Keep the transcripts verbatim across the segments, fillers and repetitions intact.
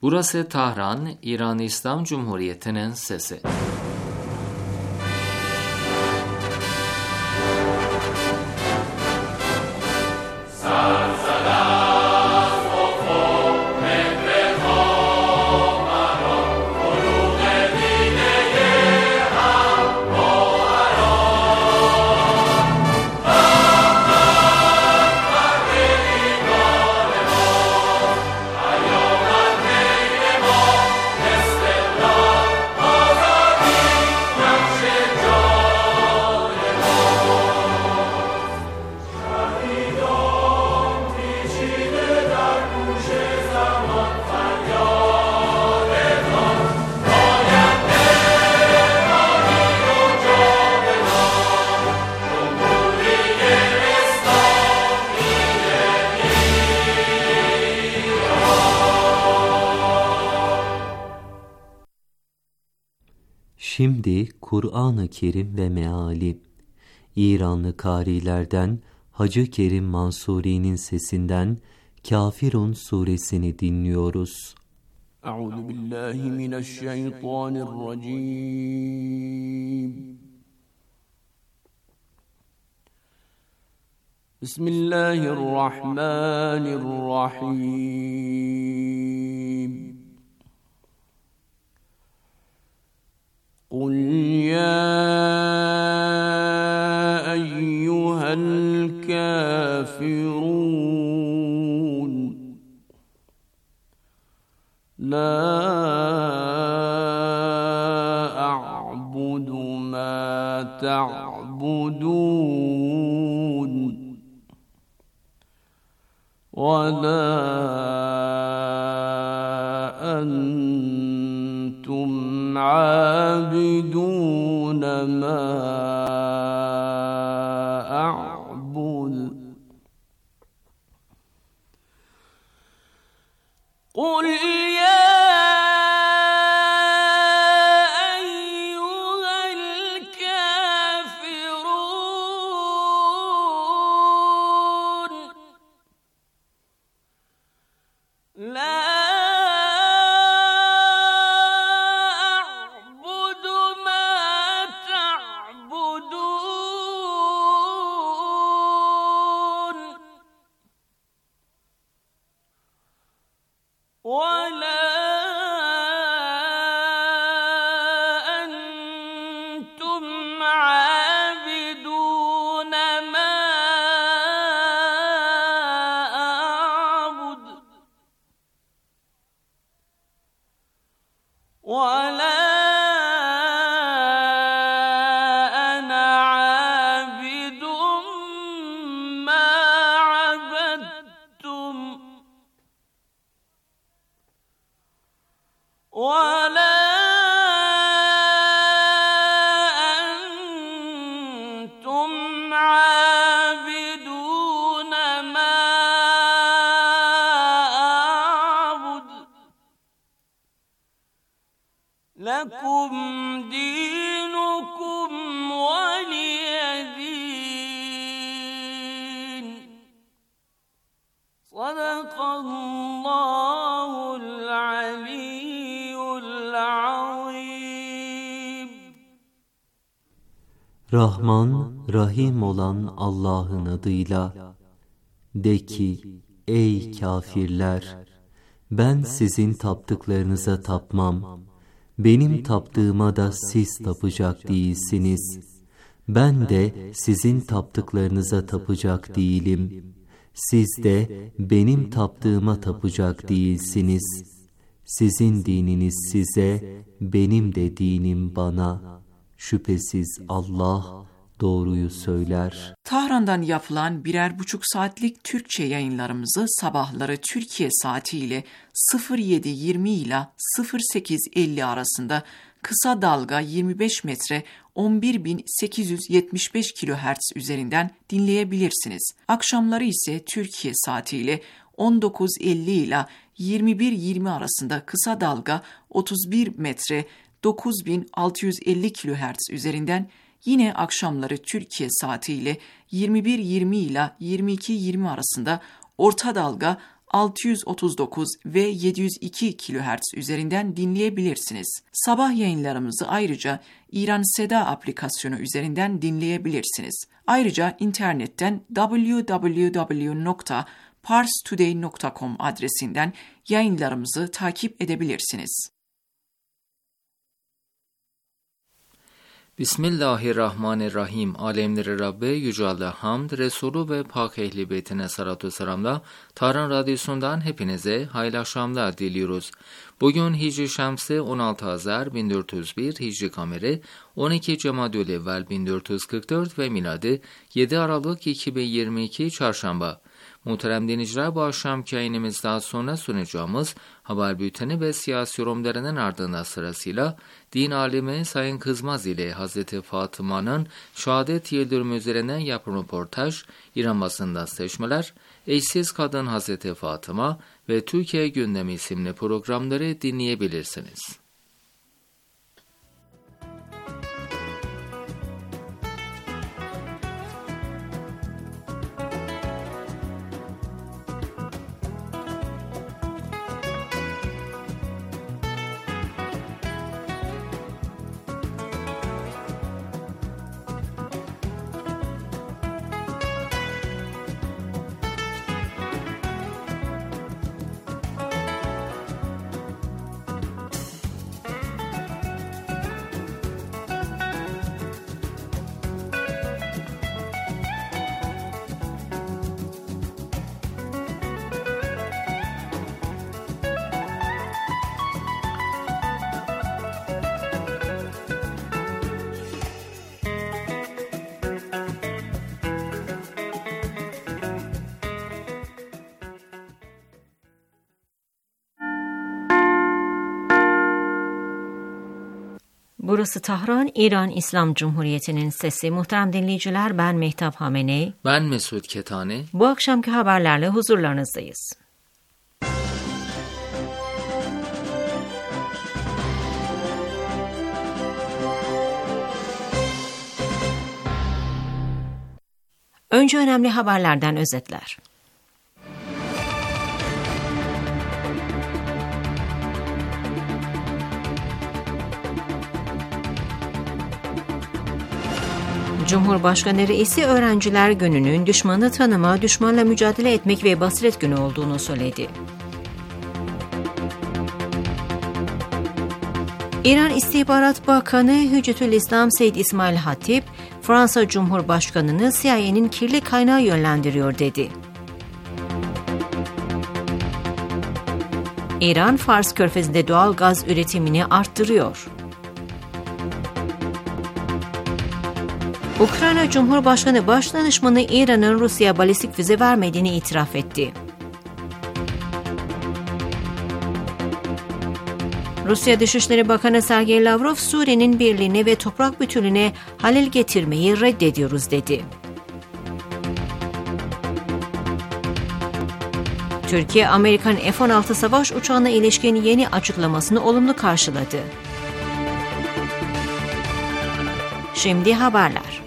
Burası Tahran, İran İslam Cumhuriyeti'nin sesi. Şimdi Kur'an-ı Kerim ve meali. İranlı kârilerden Hacı Kerim Mansuri'nin sesinden Kafirun suresini dinliyoruz. Euzu billahi mineşşeytanirracim. Bismillahirrahmanirrahim. قل يا أيها الكافرون لا أعبد ما تعبدون ولا أنتم عابدون ما أعبد قل يا أيها الكافرون لا ولا أنتم عابدون ما أعبد ولا أنا عابد ما عبدتم ولا أنتم عابدون ما أعبد لكم دينكم ولي دين صدق الله العلي. Rahman, Rahim olan Allah'ın adıyla. De ki, ey kâfirler! Ben sizin taptıklarınıza tapmam. Benim taptığıma da siz tapacak değilsiniz. Ben de sizin taptıklarınıza tapacak değilim. Siz de benim taptığıma tapacak değilsiniz. Sizin dininiz size, benim de dinim bana. Şüphesiz Allah doğruyu söyler. Tahran'dan yapılan birer buçuk saatlik Türkçe yayınlarımızı sabahları Türkiye saatiyle sıfır yedi yirmi ile sıfır sekiz elli arasında kısa dalga yirmi beş metre on bir bin sekiz yüz yetmiş beş kilohertz üzerinden dinleyebilirsiniz. Akşamları ise Türkiye saatiyle on dokuz elli ile yirmi bir yirmi arasında kısa dalga otuz bir metre dokuz bin altı yüz elli kilohertz üzerinden, yine akşamları Türkiye saatiyle yirmi bir yirmi ile yirmi iki yirmi arasında orta dalga altı yüz otuz dokuz ve yedi yüz iki kilohertz üzerinden dinleyebilirsiniz. Sabah yayınlarımızı ayrıca İran Seda aplikasyonu üzerinden dinleyebilirsiniz. Ayrıca internetten double-u double-u double-u nokta pars today nokta com adresinden yayınlarımızı takip edebilirsiniz. Bismillahirrahmanirrahim. Alemleri Rabbe Yüce Allah hamd, Resulü ve Pak Ehli Beytine salatu selamla Tahran Radyosu'ndan hepinize hayırlı akşamlar diliyoruz. Bugün Hicri Şemsi on altı Hazar bin dört yüz bir, Hicri Kameri on iki Cemadülevvel bin dört yüz kırk dört ve miladi yedi Aralık iki bin yirmi iki Çarşamba. Muhterem dinleyiciler, bu akşamki yayınımızdan sonra sunacağımız haber bülteni ve siyasi yorumlarının ardından sırasıyla din alimi Sayın Kızmaz ile Hazreti Fatıma'nın şehadet yıldırımı üzerine yapılan röportaj, İran basından seçmeler, eşsiz kadın Hazreti Fatıma ve Türkiye Gündemi isimli programları dinleyebilirsiniz. Burası Tahran, İran İslam Cumhuriyeti'nin sesi. Muhterem dinleyiciler, ben Mehtap Hameney. Ben Mesut Ketani. Bu akşamki haberlerle huzurlarınızdayız. Önce önemli haberlerden özetler. Cumhurbaşkanı Reisi Öğrenciler Günü'nün düşmanı tanıma, düşmanla mücadele etmek ve basiret günü olduğunu söyledi. İran İstihbarat Bakanı Hüccetülislam Seyyid İsmail Hatip, Fransa Cumhurbaşkanı'nı C I A'nin kirli kaynağı yönlendiriyor dedi. İran, Fars Körfezi'nde doğal gaz üretimini arttırıyor. Ukrayna Cumhurbaşkanı Başdanışmanı İran'ın Rusya'ya balistik füze vermediğini itiraf etti. Rusya Dışişleri Bakanı Sergey Lavrov, Suriye'nin birliğine ve toprak bütünlüğüne halel getirmeyi reddediyoruz dedi. Türkiye, Amerikan F on altı savaş uçağına ilişkin yeni açıklamasını olumlu karşıladı. Şimdi haberler.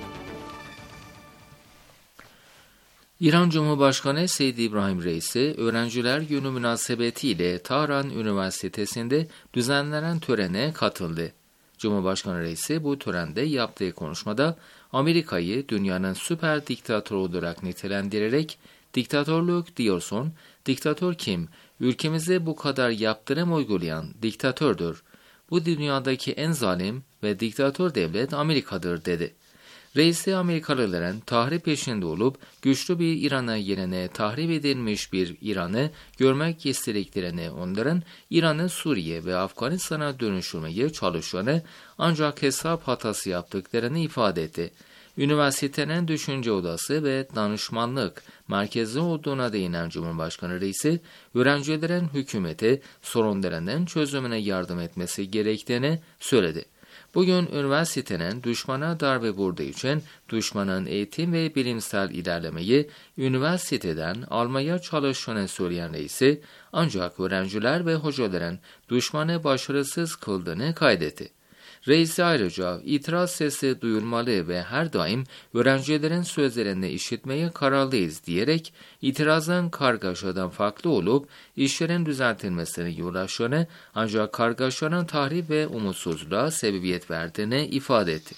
İran Cumhurbaşkanı Seyyid İbrahim Reisi, Öğrenciler Günü münasebetiyle Tahran Üniversitesi'nde düzenlenen törene katıldı. Cumhurbaşkanı Reisi bu törende yaptığı konuşmada Amerika'yı dünyanın süper diktatörü olarak nitelendirerek "Diktatörlük diyorsun, diktatör kim? Ülkemize bu kadar yaptırım uygulayan diktatördür. Bu dünyadaki en zalim ve diktatör devlet Amerika'dır" dedi. Reisi, Amerikalıların tahrip peşinde olup güçlü bir İran'a yerine tahrip edilmiş bir İran'ı görmek istediklerini, onların İran'ı Suriye ve Afganistan'a dönüştürmeye çalışanı ancak hesap hatası yaptıklarını ifade etti. Üniversitenin düşünce odası ve danışmanlık merkezi olduğuna değinen Cumhurbaşkanı Reisi, öğrencilerin hükümete sorunlarının çözümüne yardım etmesi gerektiğini söyledi. Bugün üniversitenin düşmana darbe vurduğu için düşmanın eğitim ve bilimsel ilerlemeyi üniversiteden almaya çalıştığını söyleyen Reisi, ancak öğrenciler ve hocaların düşmanı başarısız kıldığını kaydetti. Reisi ayrıca itiraz sesi duyulmalı ve her daim öğrencilerin sözlerini işitmeye kararlıyız diyerek itirazın kargaşadan farklı olup işlerin düzeltilmesine yol açtığını ancak kargaşanın tahrip ve umutsuzluğa sebebiyet verdiğini ifade etti.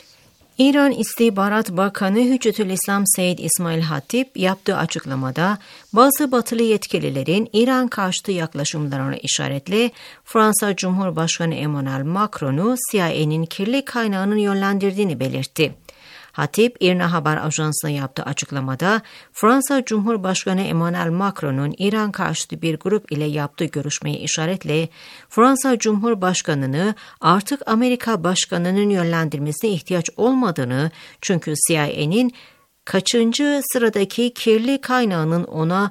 İran İstihbarat Bakanı Hüccetülislam Seyyid İsmail Hatip yaptığı açıklamada bazı batılı yetkililerin İran karşıtı yaklaşımlarına işaretle Fransa Cumhurbaşkanı Emmanuel Macron'u C I A'nin kirli kaynağının yönlendirdiğini belirtti. Hatip, İRNA Haber Ajansı'na yaptığı açıklamada Fransa Cumhurbaşkanı Emmanuel Macron'un İran karşıtı bir grup ile yaptığı görüşmeye işaretle Fransa Cumhurbaşkanı'nı artık Amerika Başkanı'nın yönlendirmesine ihtiyaç olmadığını, çünkü C I A'nin kaçıncı sıradaki kirli kaynağının ona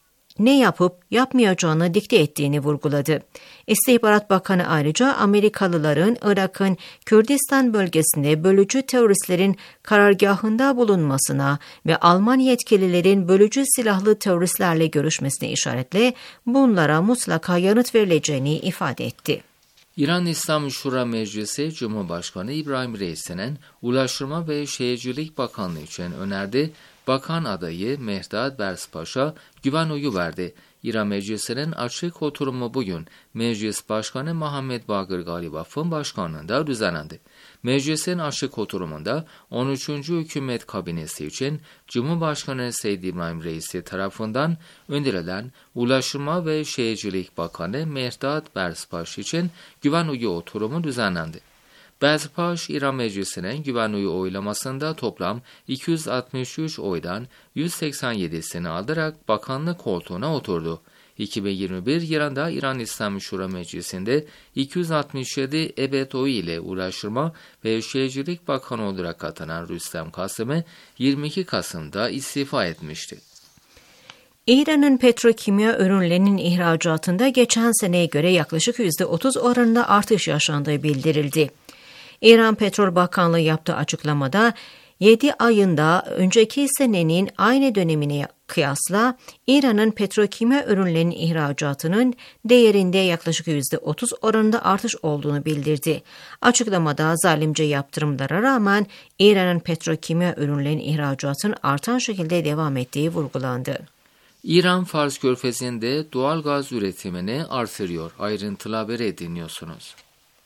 ne yapıp yapmayacağını dikte ettiğini vurguladı. İstihbarat Bakanı ayrıca Amerikalıların Irak'ın Kürdistan bölgesinde bölücü teröristlerin karargahında bulunmasına ve Alman yetkililerin bölücü silahlı teröristlerle görüşmesine işaretle bunlara mutlaka yanıt verileceğini ifade etti. İran İslam Şura Meclisi Cumhurbaşkanı İbrahim Reisi'nin Ulaştırma ve Şehircilik Bakanlığı için önerdiği bakan adayı Mehdad Berspaş'a güven oyu verdi. İran Meclisi'nin açık oturumu bugün Meclis Başkanı Muhammed Bagir Galibaf'ın başkanlığında düzenlendi. Meclisin açık oturumunda on üçüncü Hükümet Kabinesi için Cumhurbaşkanı Seyyid İbrahim Reisi tarafından önderilen Ulaştırma ve Şehircilik Bakanı Mehdad Berspaş için güven oyu oturumu düzenlendi. Berspaş, İran Meclisi'nin güven oyu oylamasında toplam iki yüz altmış üç oydan yüz seksen yedisini alarak bakanlık koltuğuna oturdu. iki bin yirmi bir yılında İran İslam Şura Meclisi'nde iki yüz altmış yedi evet oyu ile Ulaştırma ve Şehircilik Bakanı olarak atanan Rüstem Kasım'ı yirmi iki Kasım'da istifa etmişti. İran'ın petrokimya ürünlerinin ihracatında geçen seneye göre yaklaşık yüzde otuz oranında artış yaşandığı bildirildi. İran Petrol Bakanlığı yaptığı açıklamada yedi ayında önceki senenin aynı dönemine kıyasla İran'ın petrokimya ürünlerinin ihracatının değerinde yaklaşık yüzde otuz oranında artış olduğunu bildirdi. Açıklamada zalimce yaptırımlara rağmen İran'ın petrokimya ürünlerinin ihracatının artan şekilde devam ettiği vurgulandı. İran Fars Körfezi'nde doğal gaz üretimini artırıyor. Ayrıntılı haberi dinliyorsunuz.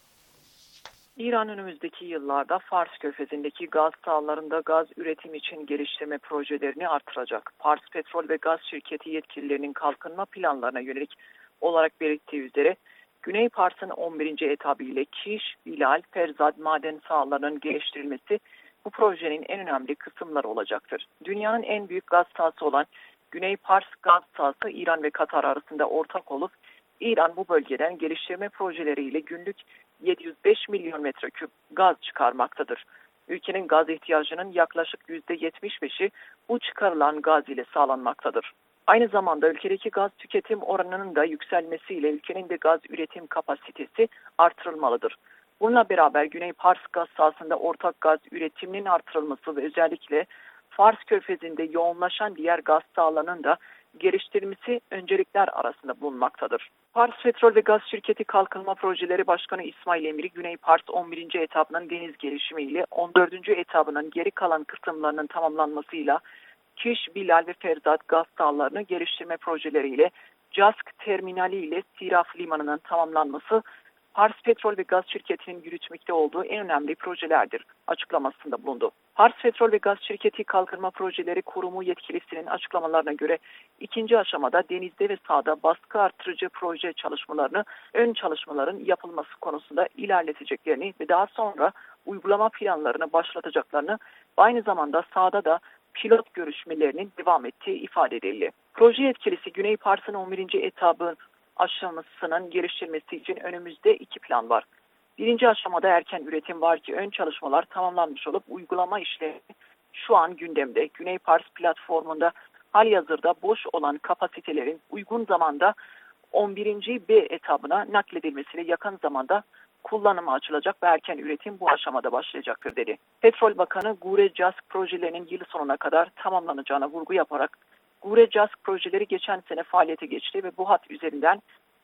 İran önümüzdeki yıllarda Fars Körfezi'ndeki gaz sahalarında gaz üretim için geliştirme projelerini artıracak. Fars Petrol ve Gaz Şirketi yetkililerinin kalkınma planlarına yönelik olarak belirttiği üzere Güney Fars'ın on birinci etabı ile Kiş, Bilal, Ferzad maden sahalarının geliştirilmesi bu projenin en önemli kısımları olacaktır. Dünyanın en büyük gaz sahası olan Güney Fars gaz sahası İran ve Katar arasında ortak olup İran bu bölgeden geliştirme projeleriyle günlük yedi yüz beş milyon metreküp gaz çıkarmaktadır. Ülkenin gaz ihtiyacının yaklaşık yüzde yetmiş beşi bu çıkarılan gaz ile sağlanmaktadır. Aynı zamanda ülkedeki gaz tüketim oranının da yükselmesiyle ülkenin de gaz üretim kapasitesi artırılmalıdır. Bununla beraber Güney Fars gaz sahasında ortak gaz üretiminin artırılması ve özellikle Fars Körfezi'nde yoğunlaşan diğer gaz sahalarının da geliştirilmesi öncelikler arasında bulunmaktadır. Fars Petrol ve Gaz Şirketi Kalkınma Projeleri Başkanı İsmail Emiri, Güney Fars on birinci etabının deniz gelişimiyle on dördüncü etabının geri kalan kısımlarının tamamlanmasıyla Kiş, Bilal ve Ferzad gaz sahalarını geliştirme projeleriyle Cask Terminali ile Siraf Limanı'nın tamamlanması Fars Petrol ve Gaz Şirketi'nin yürütmekte olduğu en önemli projelerdir açıklamasında bulundu. Fars Petrol ve Gaz Şirketi Kalkınma Projeleri Kurumu yetkilisinin açıklamalarına göre ikinci aşamada denizde ve sahada baskı artırıcı proje çalışmalarını, ön çalışmaların yapılması konusunda ilerleteceklerini ve daha sonra uygulama planlarını başlatacaklarını ve aynı zamanda sahada da pilot görüşmelerinin devam ettiği ifade edildi. Proje yetkilisi Güney Fars'ın on birinci etabı aşamasının geliştirilmesi için önümüzde iki plan var. Birinci aşamada erken üretim var ki ön çalışmalar tamamlanmış olup uygulama işlemi şu an gündemde. Güney Fars platformunda halihazırda boş olan kapasitelerin uygun zamanda on birinci B etabına nakledilmesiyle yakın zamanda kullanıma açılacak ve erken üretim bu aşamada başlayacaktır dedi. Petrol Bakanı Gure Cask projelerinin yıl sonuna kadar tamamlanacağına vurgu yaparak Gure Cask projeleri geçen sene faaliyete geçti ve bu hat üzerinden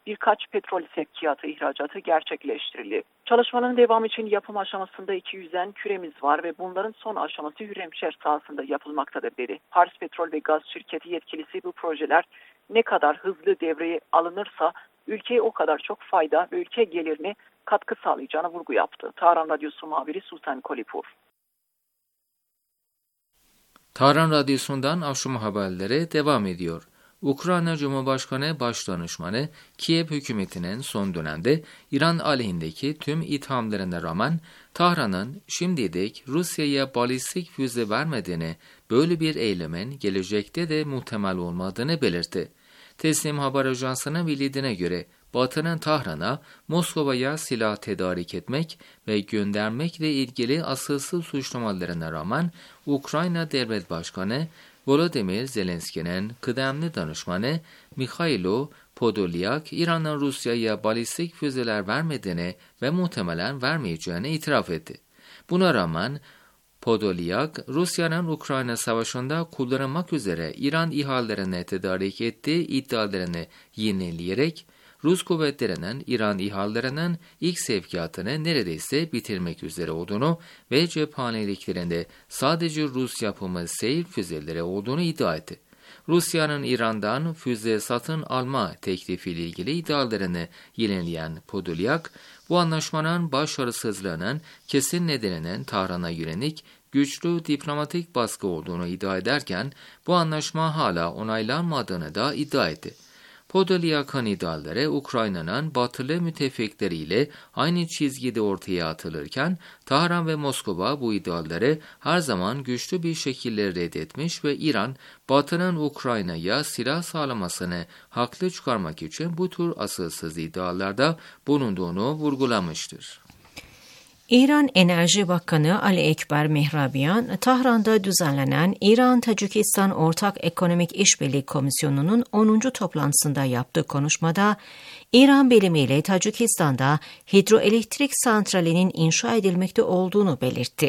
birkaç petrol sevkiyatı ihracatı gerçekleştirildi. Çalışmanın devamı için yapım aşamasında iki yüzden küremiz var ve bunların son aşaması Hürremşer sahasında yapılmaktadır dedi. Pars Petrol ve Gaz Şirketi yetkilisi bu projeler ne kadar hızlı devreye alınırsa ülkeye o kadar çok fayda ve ülke gelirine katkı sağlayacağına vurgu yaptı. Tahran Radyosu muhabiri Sultan Kolipur. Tahran Radyosu'ndan akşam haberleri devam ediyor. Ukrayna Cumhurbaşkanı Başdanışmanı Kiev hükümetinin son dönemde İran aleyhindeki tüm ithamlarına rağmen Tahran'ın şimdilik Rusya'ya balistik füze vermediğini, böyle bir eylemin gelecekte de muhtemel olmadığını belirtti. Teslim Haber Ajansı'nın bildiğine göre Batı'nın Tahran'a, Moskova'ya silah tedarik etmek ve göndermekle ilgili asılsız suçlamalarına rağmen Ukrayna Devlet Başkanı Volodymyr Zelenski'nin kıdemli danışmanı Mikhailo Podolyak, İran'ın Rusya'ya balistik füzeler vermediğini ve muhtemelen vermeyeceğini itiraf etti. Buna rağmen Podolyak, Rusya'nın Ukrayna Savaşı'nda kullanılmak üzere İran İHA'larına tedarik ettiği iddialarını yineleyerek, Rus kuvvetlerinin İran İHA'larının ilk sevkiyatını neredeyse bitirmek üzere olduğunu ve cephaneliklerinde sadece Rus yapımı Seyir füzeleri olduğunu iddia etti. Rusya'nın İran'dan füze satın alma teklifiyle ilgili iddialarını yenileyen Podolyak, bu anlaşmanın başarısızlığının kesin nedeninin Tahran'a yönelik güçlü diplomatik baskı olduğunu iddia ederken, bu anlaşma hala onaylanmadığını da iddia etti. Podolyak'ın iddiaları Ukrayna'nın batılı müttefikleriyle aynı çizgide ortaya atılırken, Tahran ve Moskova bu iddiaları her zaman güçlü bir şekilde reddetmiş ve İran, Batı'nın Ukrayna'ya silah sağlamasını haklı çıkarmak için bu tür asılsız iddialarda bulunduğunu vurgulamıştır. İran Enerji Bakanı Ali Ekber Mehrabian, Tahran'da düzenlenen İran-Tacikistan Ortak Ekonomik İşbirliği Komisyonu'nun onuncu toplantısında yaptığı konuşmada, İran bilimiyle Tacikistan'da hidroelektrik santralinin inşa edilmekte olduğunu belirtti.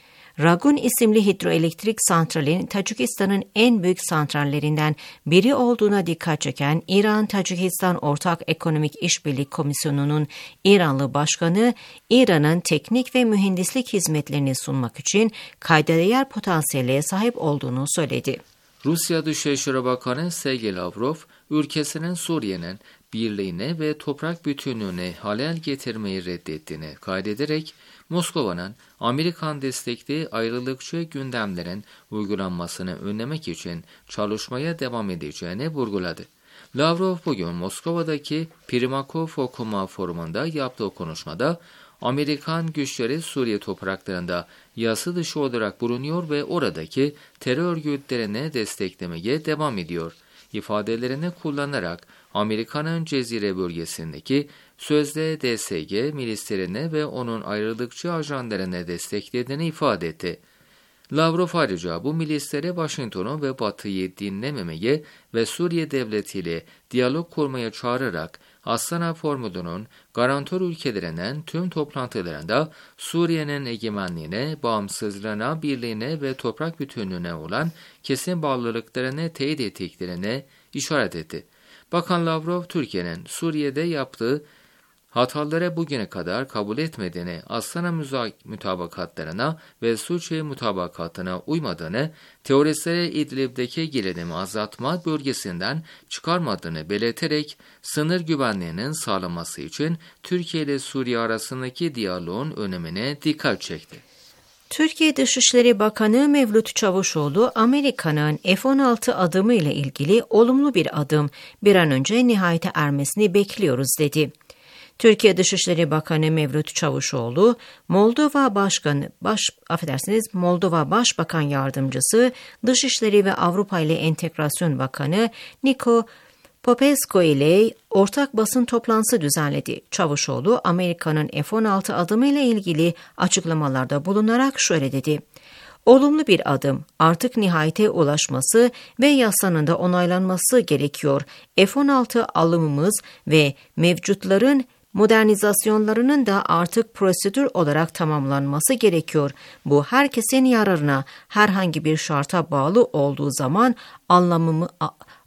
Ragun isimli hidroelektrik santralin Tacikistan'ın en büyük santrallerinden biri olduğuna dikkat çeken İran-Tacikistan Ortak Ekonomik İşbirliği Komisyonu'nun İranlı başkanı, İran'ın teknik ve mühendislik hizmetlerini sunmak için kayda değer potansiyele sahip olduğunu söyledi. Rusya Dışişleri Bakanı Sergey Lavrov, ülkesinin Suriye'nin birliğine ve toprak bütünlüğüne halel getirmeyi reddettiğini kaydederek, Moskova'nın Amerikan destekli ayrılıkçı gündemlerin uygulanmasını önlemek için çalışmaya devam edeceğini vurguladı. Lavrov bugün Moskova'daki Primakov Okuma Forumu'nda yaptığı konuşmada, Amerikan güçleri Suriye topraklarında yasa dışı olarak bulunuyor ve oradaki terör örgütlerine desteklemeye devam ediyor ifadelerini kullanarak Amerika'nın Cezire bölgesindeki sözde D S G milislerine ve onun ayrılıkçı ajanlarına desteklediğini ifade etti. Lavrov ayrıca bu milislere Washington'u ve Batı'yı dinlememeye ve Suriye devletiyle diyalog kurmaya çağırarak Astana Formulu'nun garantör ülkelerinin tüm toplantılarında Suriye'nin egemenliğine, bağımsızlığına, birliğine ve toprak bütünlüğüne olan kesin bağlılıklarını teyit ettiklerine işaret etti. Bakan Lavrov, Türkiye'nin Suriye'de yaptığı hatalara bugüne kadar kabul etmediğini, Astana mutabakatlarına ve Suçi mutabakatına uymadığını, teröristlere İdlib'deki gerilimi azaltma bölgesinden çıkarmadığını belirterek, sınır güvenliğinin sağlanması için Türkiye ile Suriye arasındaki diyaloğun önemine dikkat çekti. Türkiye Dışişleri Bakanı Mevlüt Çavuşoğlu, Amerika'nın F on altı adımı ile ilgili olumlu bir adım, bir an önce nihayete ermesini bekliyoruz dedi. Türkiye Dışişleri Bakanı Mevlüt Çavuşoğlu, Moldova Başkanı, baş, affedersiniz, Moldova Başbakan Yardımcısı, Dışişleri ve Avrupa ile Entegrasyon Bakanı Niko Popescu ile ortak basın toplantısı düzenledi. Çavuşoğlu, Amerika'nın F on altı adımı ile ilgili açıklamalarda bulunarak şöyle dedi: "Olumlu bir adım, artık nihayete ulaşması ve yasanın da onaylanması gerekiyor. F on altı alımımız ve mevcutların modernizasyonlarının da artık prosedür olarak tamamlanması gerekiyor. Bu herkesin yararına, herhangi bir şarta bağlı olduğu zaman anlamımı,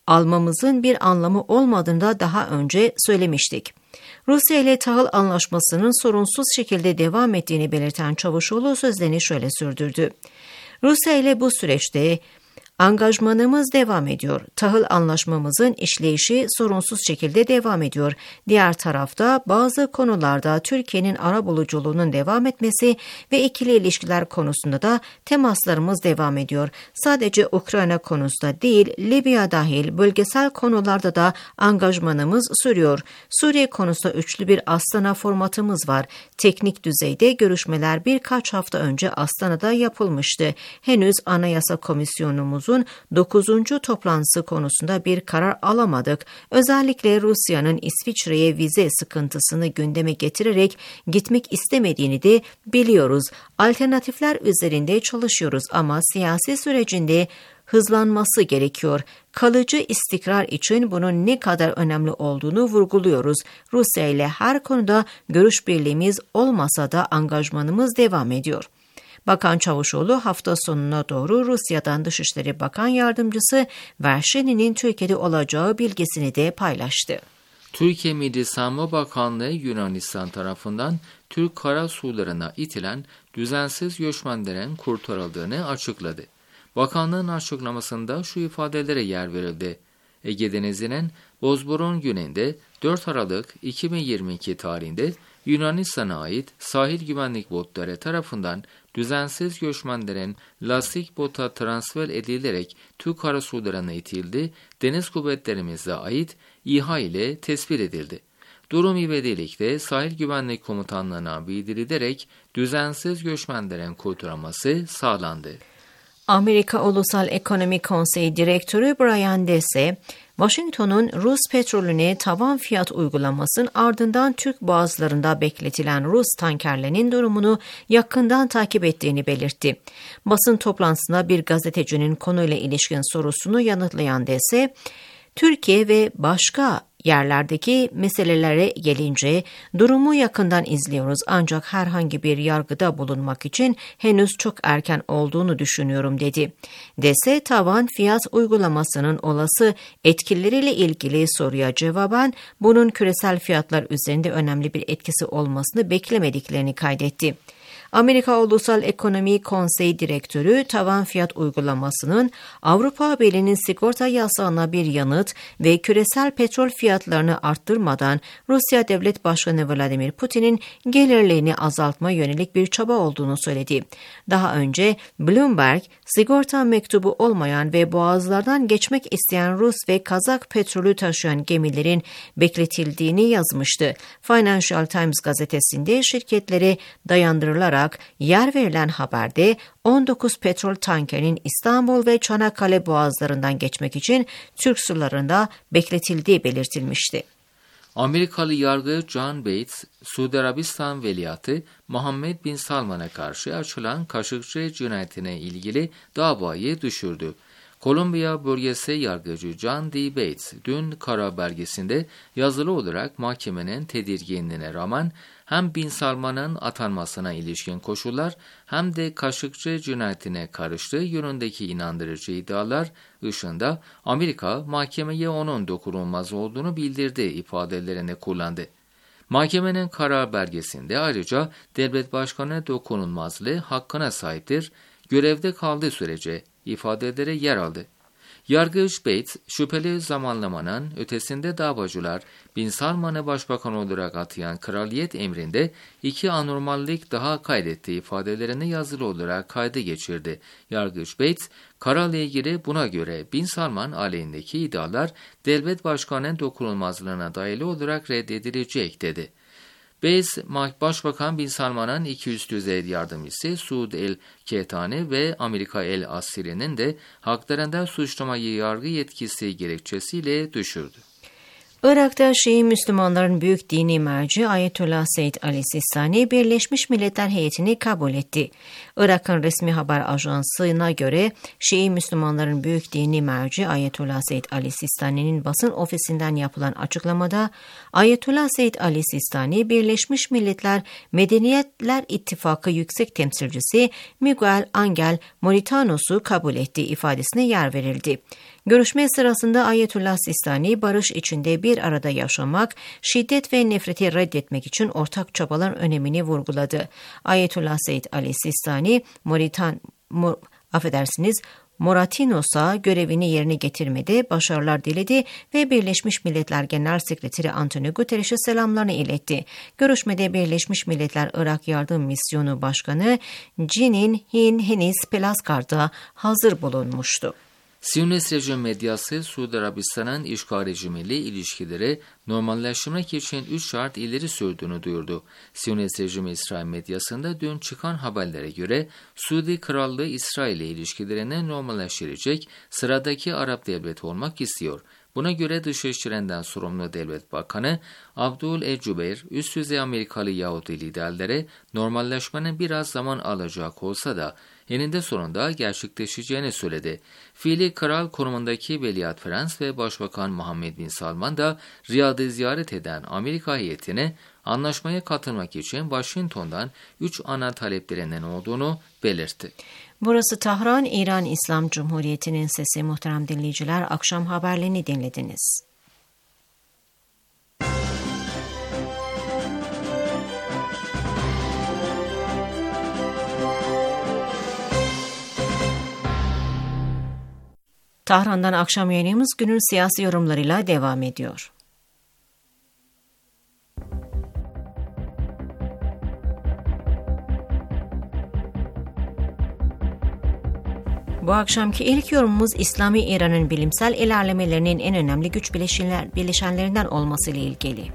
almamızın bir anlamı olmadığını da daha önce söylemiştik. Rusya ile tahıl anlaşmasının sorunsuz şekilde devam ettiğini belirten Çavuşoğlu sözlerini şöyle sürdürdü. Rusya ile bu süreçte angajmanımız devam ediyor. Tahıl anlaşmamızın işleyişi sorunsuz şekilde devam ediyor. Diğer tarafta bazı konularda Türkiye'nin arabuluculuğunun devam etmesi ve ikili ilişkiler konusunda da temaslarımız devam ediyor. Sadece Ukrayna konusunda değil, Libya dahil bölgesel konularda da angajmanımız sürüyor. Suriye konusunda üçlü bir Astana formatımız var. Teknik düzeyde görüşmeler birkaç hafta önce Astana'da yapılmıştı. Henüz Anayasa Komisyonumuz dokuzuncu toplantısı konusunda bir karar alamadık. Özellikle Rusya'nın İsviçre'ye vize sıkıntısını gündeme getirerek gitmek istemediğini de biliyoruz. Alternatifler üzerinde çalışıyoruz ama siyasi sürecinde hızlanması gerekiyor. Kalıcı istikrar için bunun ne kadar önemli olduğunu vurguluyoruz. Rusya ile her konuda görüş birliğimiz olmasa da angajmanımız devam ediyor. Bakan Çavuşoğlu hafta sonuna doğru Rusya'dan Dışişleri Bakan Yardımcısı Verşini'nin Türkiye'de olacağı bilgisini de paylaştı. Türkiye Milli Savunma Bakanlığı Yunanistan tarafından Türk karasularına itilen düzensiz göçmenlerin kurtarıldığını açıkladı. Bakanlığın açıklamasında şu ifadelere yer verildi. Ege Denizi'nin Bozburun güneyinde dört Aralık iki bin yirmi iki tarihinde Yunanistan'a ait sahil güvenlik botları tarafından düzensiz göçmenlerin lastik bota transfer edilerek Türk karasularına itildi, deniz kuvvetlerimize ait İHA ile tespit edildi. Durum ivedilikle Sahil Güvenlik Komutanlığı'na bildirilerek düzensiz göçmenlerin kurtarılması sağlandı. Amerika Ulusal Ekonomi Konseyi Direktörü Brian Desse, Washington'un Rus petrolüne tavan fiyat uygulamasının ardından Türk boğazlarında bekletilen Rus tankerlerinin durumunu yakından takip ettiğini belirtti. Basın toplantısında bir gazetecinin konuyla ilişkin sorusunu yanıtlayan Desse, Türkiye ve başka yerlerdeki meselelere gelince durumu yakından izliyoruz ancak herhangi bir yargıda bulunmak için henüz çok erken olduğunu düşünüyorum dedi. Dese tavan fiyat uygulamasının olası etkileriyle ilgili soruya cevaben bunun küresel fiyatlar üzerinde önemli bir etkisi olmasını beklemediklerini kaydetti. Amerika Ulusal Ekonomi Konseyi Direktörü tavan fiyat uygulamasının Avrupa Birliği'nin sigorta yasağına bir yanıt ve küresel petrol fiyatlarını arttırmadan Rusya Devlet Başkanı Vladimir Putin'in gelirlerini azaltma yönelik bir çaba olduğunu söyledi. Daha önce Bloomberg, sigorta mektubu olmayan ve boğazlardan geçmek isteyen Rus ve Kazak petrolü taşıyan gemilerin bekletildiğini yazmıştı. Financial Times gazetesinde şirketlere dayandırılarak yer verilen haberde on dokuz petrol tankerinin İstanbul ve Çanakkale boğazlarından geçmek için Türk sularında bekletildiği belirtilmişti. Amerikalı yargı John Bates, Suudi Arabistan Veliahtı Muhammed Bin Salman'a karşı açılan Kaşıkçı cinayetine ilgili davayı düşürdü. Kolombiya bölgesi yargıcı John D. Bates, dün karar belgesinde yazılı olarak mahkemenin tedirginliğine rağmen hem Bin Salman'ın atanmasına ilişkin koşullar hem de Kaşıkçı cinayetine karıştığı yönündeki inandırıcı iddialar ışığında Amerika mahkemeye onun dokunulmaz olduğunu bildirdi ifadelerini kullandı. Mahkemenin karar belgesinde ayrıca devlet başkanı dokunulmazlığı hakkına sahiptir, görevde kaldığı sürece ifadeleri yer aldı. Yargıç Bates, şüpheli zamanlamanın ötesinde davacılar Bin Salman'ı başbakan olarak atayan kraliyet emrinde iki anormallik daha kaydetti ifadelerini yazılı olarak kayda geçirdi. Yargıç Bates, kararla ilgili buna göre Bin Salman aleyhindeki iddialar devlet başkanının dokunulmazlığına dayalı olarak reddedilecek dedi. Bates, Başbakan Bin Salman'ın iki üst düzey yardımcısı Suud el-Ketani ve Amerika el-Asiri'nin de haklarında suçlamayı yargı yetkisi gerekçesiyle düşürdü. Irak'ta Şii Müslümanların büyük dini merci Ayetullah Seyyid Ali Sistani Birleşmiş Milletler heyetini kabul etti. Irak'ın resmi haber ajansına göre Şii Müslümanların büyük dini merci Ayetullah Seyyid Ali Sistani'nin basın ofisinden yapılan açıklamada Ayetullah Seyyid Ali Sistani Birleşmiş Milletler Medeniyetler İttifakı Yüksek Temsilcisi Miguel Angel Moritanos'u kabul ettiği ifadesine yer verildi. Görüşme sırasında Ayetullah Sistani, barış içinde bir arada yaşamak, şiddet ve nefreti reddetmek için ortak çabaların önemini vurguladı. Ayetullah Seyyid Ali Sistani, Moritan, Mor, affedersiniz, Moratinos'a görevini yerine getirmede başarılar diledi ve Birleşmiş Milletler Genel Sekreteri Antonio Guterres'e selamlarını iletti. Görüşmede Birleşmiş Milletler Irak Yardım Misyonu Başkanı Cinin Hin Heniz Pelaskar da hazır bulunmuştu. Siyonist rejim medyası, Suudi Arabistan'ın işgal rejimiyle ilişkileri normalleştirmek için üç şart ileri sürdüğünü duyurdu. Siyonist rejimi İsrail medyasında dün çıkan haberlere göre Suudi Krallığı İsrail ile ilişkilerini normalleştirecek sıradaki Arap devleti olmak istiyor. Buna göre Dışişleri'nden sorumlu Devlet Bakanı Abdul El-Cübeyr, üst düzey Amerikalı Yahudi liderlere normalleşmenin biraz zaman alacak olsa da eninde sonunda gerçekleşeceğini söyledi. Fiili kral konumundaki Veliaht Frans ve Başbakan Muhammed Bin Salman da Riyad'ı ziyaret eden Amerika heyetine anlaşmaya katılmak için Washington'dan üç ana taleplerinin olduğunu belirtti. Burası Tahran, İran İslam Cumhuriyeti'nin sesi. Muhterem dinleyiciler, akşam haberlerini dinlediniz. Tahran'dan akşam yayınımız günün siyasi yorumlarıyla devam ediyor. Bu akşamki ilk yorumumuz İslami İran'ın bilimsel ilerlemelerinin en önemli güç bileşenler, bileşenlerinden olması ile ilgili.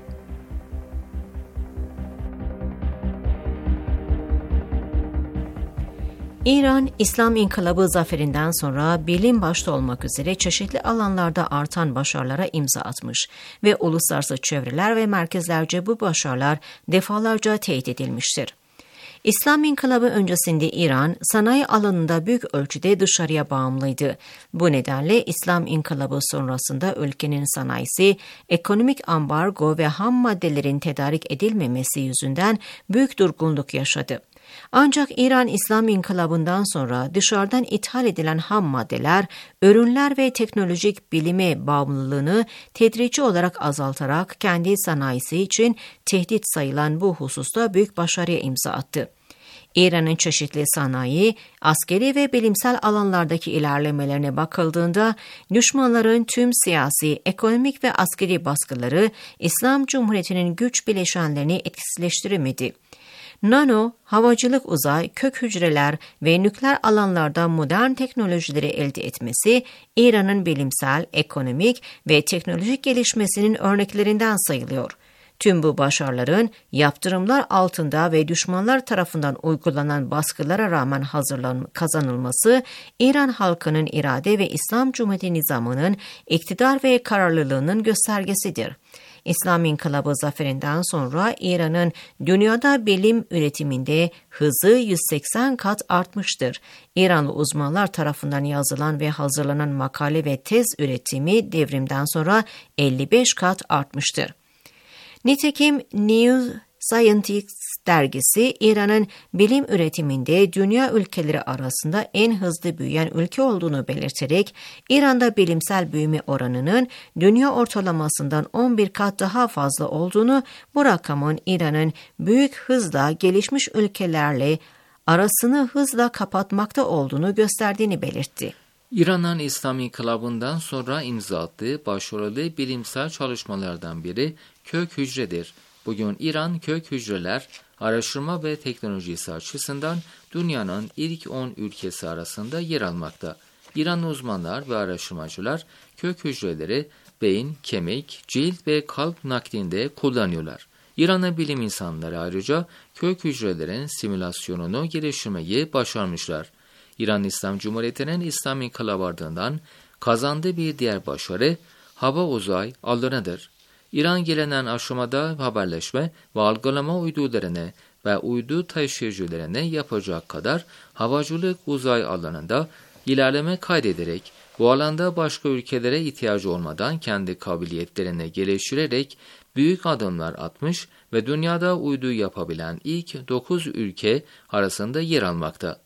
İran, İslam İnkılabı zaferinden sonra bilim başta olmak üzere çeşitli alanlarda artan başarılara imza atmış ve uluslararası çevreler ve merkezlerce bu başarılar defalarca teyit edilmiştir. İslam İnkılabı öncesinde İran, sanayi alanında büyük ölçüde dışarıya bağımlıydı. Bu nedenle İslam İnkılabı sonrasında ülkenin sanayisi, ekonomik ambargo ve ham maddelerin tedarik edilmemesi yüzünden büyük durgunluk yaşadı. Ancak İran İslam İnkılabı'ndan sonra dışarıdan ithal edilen ham maddeler, ürünler ve teknolojik bilime bağımlılığını tedrici olarak azaltarak kendi sanayisi için tehdit sayılan bu hususta büyük başarıya imza attı. İran'ın çeşitli sanayi, askeri ve bilimsel alanlardaki ilerlemelerine bakıldığında, düşmanların tüm siyasi, ekonomik ve askeri baskıları İslam Cumhuriyeti'nin güç bileşenlerini etkisizleştiremedi. Nano, havacılık, uzay, kök hücreler ve nükleer alanlarda modern teknolojileri elde etmesi, İran'ın bilimsel, ekonomik ve teknolojik gelişmesinin örneklerinden sayılıyor. Tüm bu başarıların yaptırımlar altında ve düşmanlar tarafından uygulanan baskılara rağmen hazırlan kazanılması, İran halkının irade ve İslam Cumhuriyeti nizamının iktidar ve kararlılığının göstergesidir. İslam İnkılabı zaferinden sonra İran'ın dünyada bilim üretiminde hızı yüz seksen kat artmıştır. İranlı uzmanlar tarafından yazılan ve hazırlanan makale ve tez üretimi devrimden sonra elli beş kat artmıştır. Nitekim New Scientist dergisi İran'ın bilim üretiminde dünya ülkeleri arasında en hızlı büyüyen ülke olduğunu belirterek İran'da bilimsel büyüme oranının dünya ortalamasından on bir kat daha fazla olduğunu, bu rakamın İran'ın büyük hızla gelişmiş ülkelerle arasını hızla kapatmakta olduğunu gösterdiğini belirtti. İran'ın İslam İnkılabı'ndan sonra imza attığı başarılı bilimsel çalışmalardan biri kök hücredir. Bugün İran kök hücreler araştırma ve teknolojisi açısından dünyanın ilk on ülkesi arasında yer almakta. İranlı uzmanlar ve araştırmacılar kök hücreleri beyin, kemik, cilt ve kalp naklinde kullanıyorlar. İranlı bilim insanları ayrıca kök hücrelerin simülasyonunu geliştirmeyi başarmışlar. İran İslam Cumhuriyeti'nin İslam İnkılabı ardından kazandığı bir diğer başarı hava uzay alanıdır. İran gelinen aşamada haberleşme ve algılama uydularını ve uydu taşıyıcılarını yapacak kadar havacılık uzay alanında ilerleme kaydederek bu alanda başka ülkelere ihtiyacı olmadan kendi kabiliyetlerini geliştirerek büyük adımlar atmış ve dünyada uydu yapabilen ilk dokuz ülke arasında yer almakta.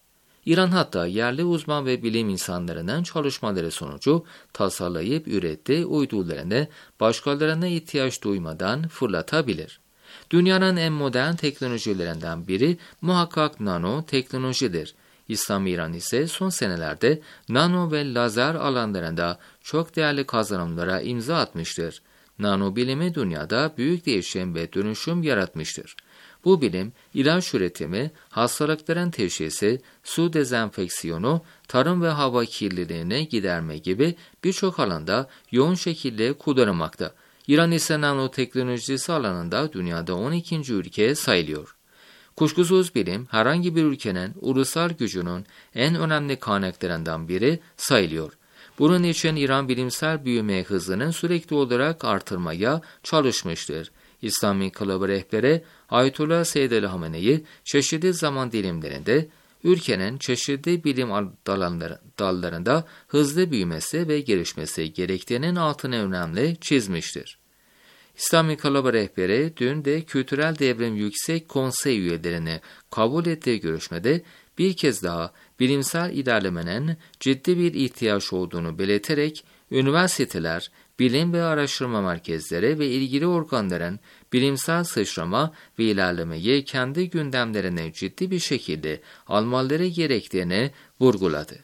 İran hatta yerli uzman ve bilim insanlarının çalışmaları sonucu tasarlayıp ürettiği uydularını başkalarına ihtiyaç duymadan fırlatabilir. Dünyanın en modern teknolojilerinden biri muhakkak nano teknolojidir. İslam İran ise son senelerde nano ve lazer alanlarında çok değerli kazanımlara imza atmıştır. Nano bilimi dünyada büyük değişim ve dönüşüm yaratmıştır. Bu bilim, ilaç üretimi, hastalıkların teşhisi, su dezenfeksiyonu, tarım ve hava kirliliğini giderme gibi birçok alanda yoğun şekilde kullanılmakta. İran ise nanoteknolojisi alanında dünyada on ikinci ülke sayılıyor. Kuşkusuz bilim, herhangi bir ülkenin ulusal gücünün en önemli kaynaklarından biri sayılıyor. Bunun için İran bilimsel büyüme hızını sürekli olarak artırmaya çalışmıştır. İslam İnkılabı rehberi Ayetullah Seyyid Ali Hamenei çeşitli zaman dilimlerinde ülkenin çeşitli bilim dallarında hızlı büyümesi ve gelişmesi gerektiğinin altını önemli çizmiştir. İslam İnkılabı rehberi dün de Kültürel Devrim Yüksek Konsey üyelerini kabul ettiği görüşmede bir kez daha bilimsel ilerlemenin ciddi bir ihtiyaç olduğunu belirterek üniversiteler, bilim ve araştırma merkezleri ve ilgili organların bilimsel sıçrama ve ilerlemeyi kendi gündemlerine ciddi bir şekilde almaları gerektiğini vurguladı.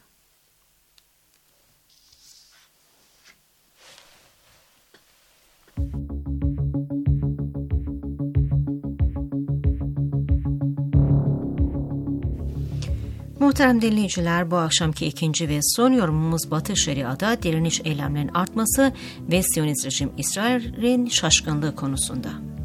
Muhterem dinleyiciler, bu akşamki ikinci ve son yorumumuz Batı Şeria'da direniş eylemlerinin artması ve Siyonist rejim İsrail'in şaşkınlığı konusunda.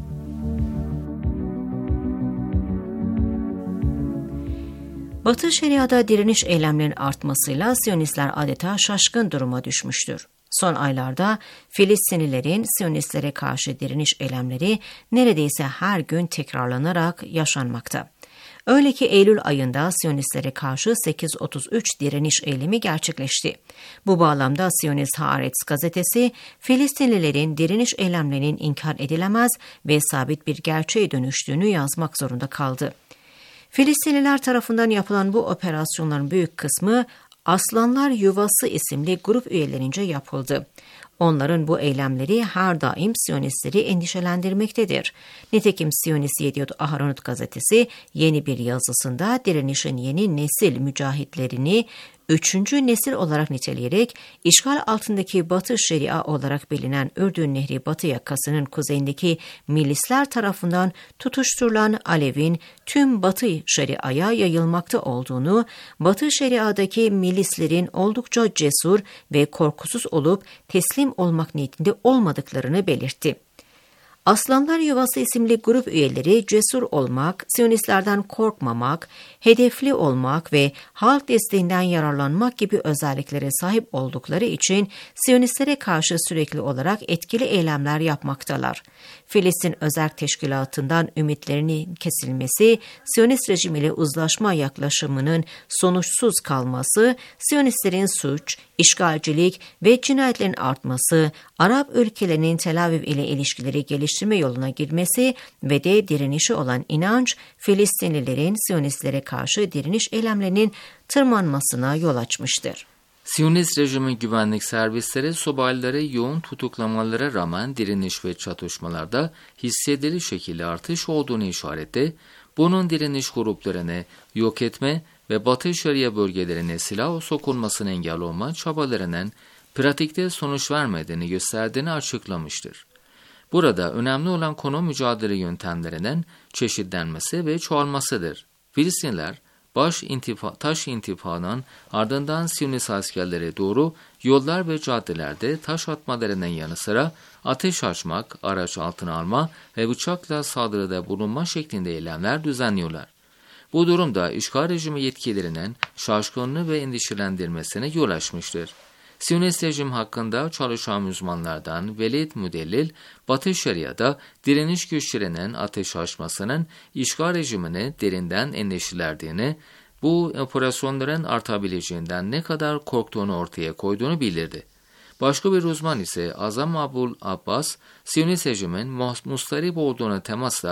Batı Şeria'da direniş eylemlerinin artmasıyla Siyonistler adeta şaşkın duruma düşmüştür. Son aylarda Filistinlilerin Siyonistlere karşı direniş eylemleri neredeyse her gün tekrarlanarak yaşanmakta. Öyle ki Eylül ayında Siyonistlere karşı sekiz otuz üç direniş eylemi gerçekleşti. Bu bağlamda Siyonist Haaretz gazetesi, Filistinlilerin direniş eylemlerinin inkar edilemez ve sabit bir gerçeğe dönüştüğünü yazmak zorunda kaldı. Filistinliler tarafından yapılan bu operasyonların büyük kısmı Aslanlar Yuvası isimli grup üyelerince yapıldı. Onların bu eylemleri her daim Siyonistleri endişelendirmektedir. Nitekim Siyonist Yediot Aharonot gazetesi yeni bir yazısında direnişin yeni nesil mücahitlerini üçüncü nesil olarak niteleyerek işgal altındaki Batı Şeria olarak bilinen Ürdün Nehri batı yakasının kuzeyindeki milisler tarafından tutuşturulan alevin tüm Batı Şeria'ya yayılmakta olduğunu, Batı Şeria'daki milislerin oldukça cesur ve korkusuz olup teslim olmak niyetinde olmadıklarını belirtti. Aslanlar Yuvası isimli grup üyeleri cesur olmak, Siyonistlerden korkmamak, hedefli olmak ve halk desteğinden yararlanmak gibi özelliklere sahip oldukları için Siyonistlere karşı sürekli olarak etkili eylemler yapmaktalar. Filistin Özerk Teşkilatı'ndan ümitlerinin kesilmesi, Siyonist rejim ile uzlaşma yaklaşımının sonuçsuz kalması, Siyonistlerin suç, işgalcilik ve cinayetlerin artması, Arap ülkelerinin Tel Aviv ile ilişkileri geliştirme yoluna girmesi ve de direnişi olan inanç, Filistinlilerin Siyonistlere karşı direniş eylemlerinin tırmanmasına yol açmıştır. Siyonist rejimin güvenlik servisleri subayları yoğun tutuklamalara rağmen direniş ve çatışmalarda hissedilir şekilde artış olduğunu işaretti. Bunun direniş gruplarını yok etme ve Batı Şeria bölgelerine silah sokulmasına engel olma çabalarının pratikte sonuç vermediğini gösterdiğini açıklamıştır. Burada önemli olan konu mücadele yöntemlerinin çeşitlenmesi ve çoğalmasıdır. Filistinler, baş intifa, taş intifanın ardından Siyonist askerlere doğru yollar ve caddelerde taş atmalarının yanı sıra ateş açmak, araç altına alma ve bıçakla saldırıda bulunma şeklinde eylemler düzenliyorlar. Bu durumda işgal rejimi yetkililerinin şaşkınlığı ve endişelendirmesine yol açmıştır. Siyonist rejim hakkında çalışan uzmanlardan Velid Müdellil, Batı Şeria'da direniş güçlerinin ateş açmasının işgal rejimini derinden endişelendirdiğini, bu operasyonların artabileceğinden ne kadar korktuğunu ortaya koyduğunu bildirdi. Başka bir uzman ise Azam Abul Abbas, Siyonist rejimin mustarip olduğunu temasla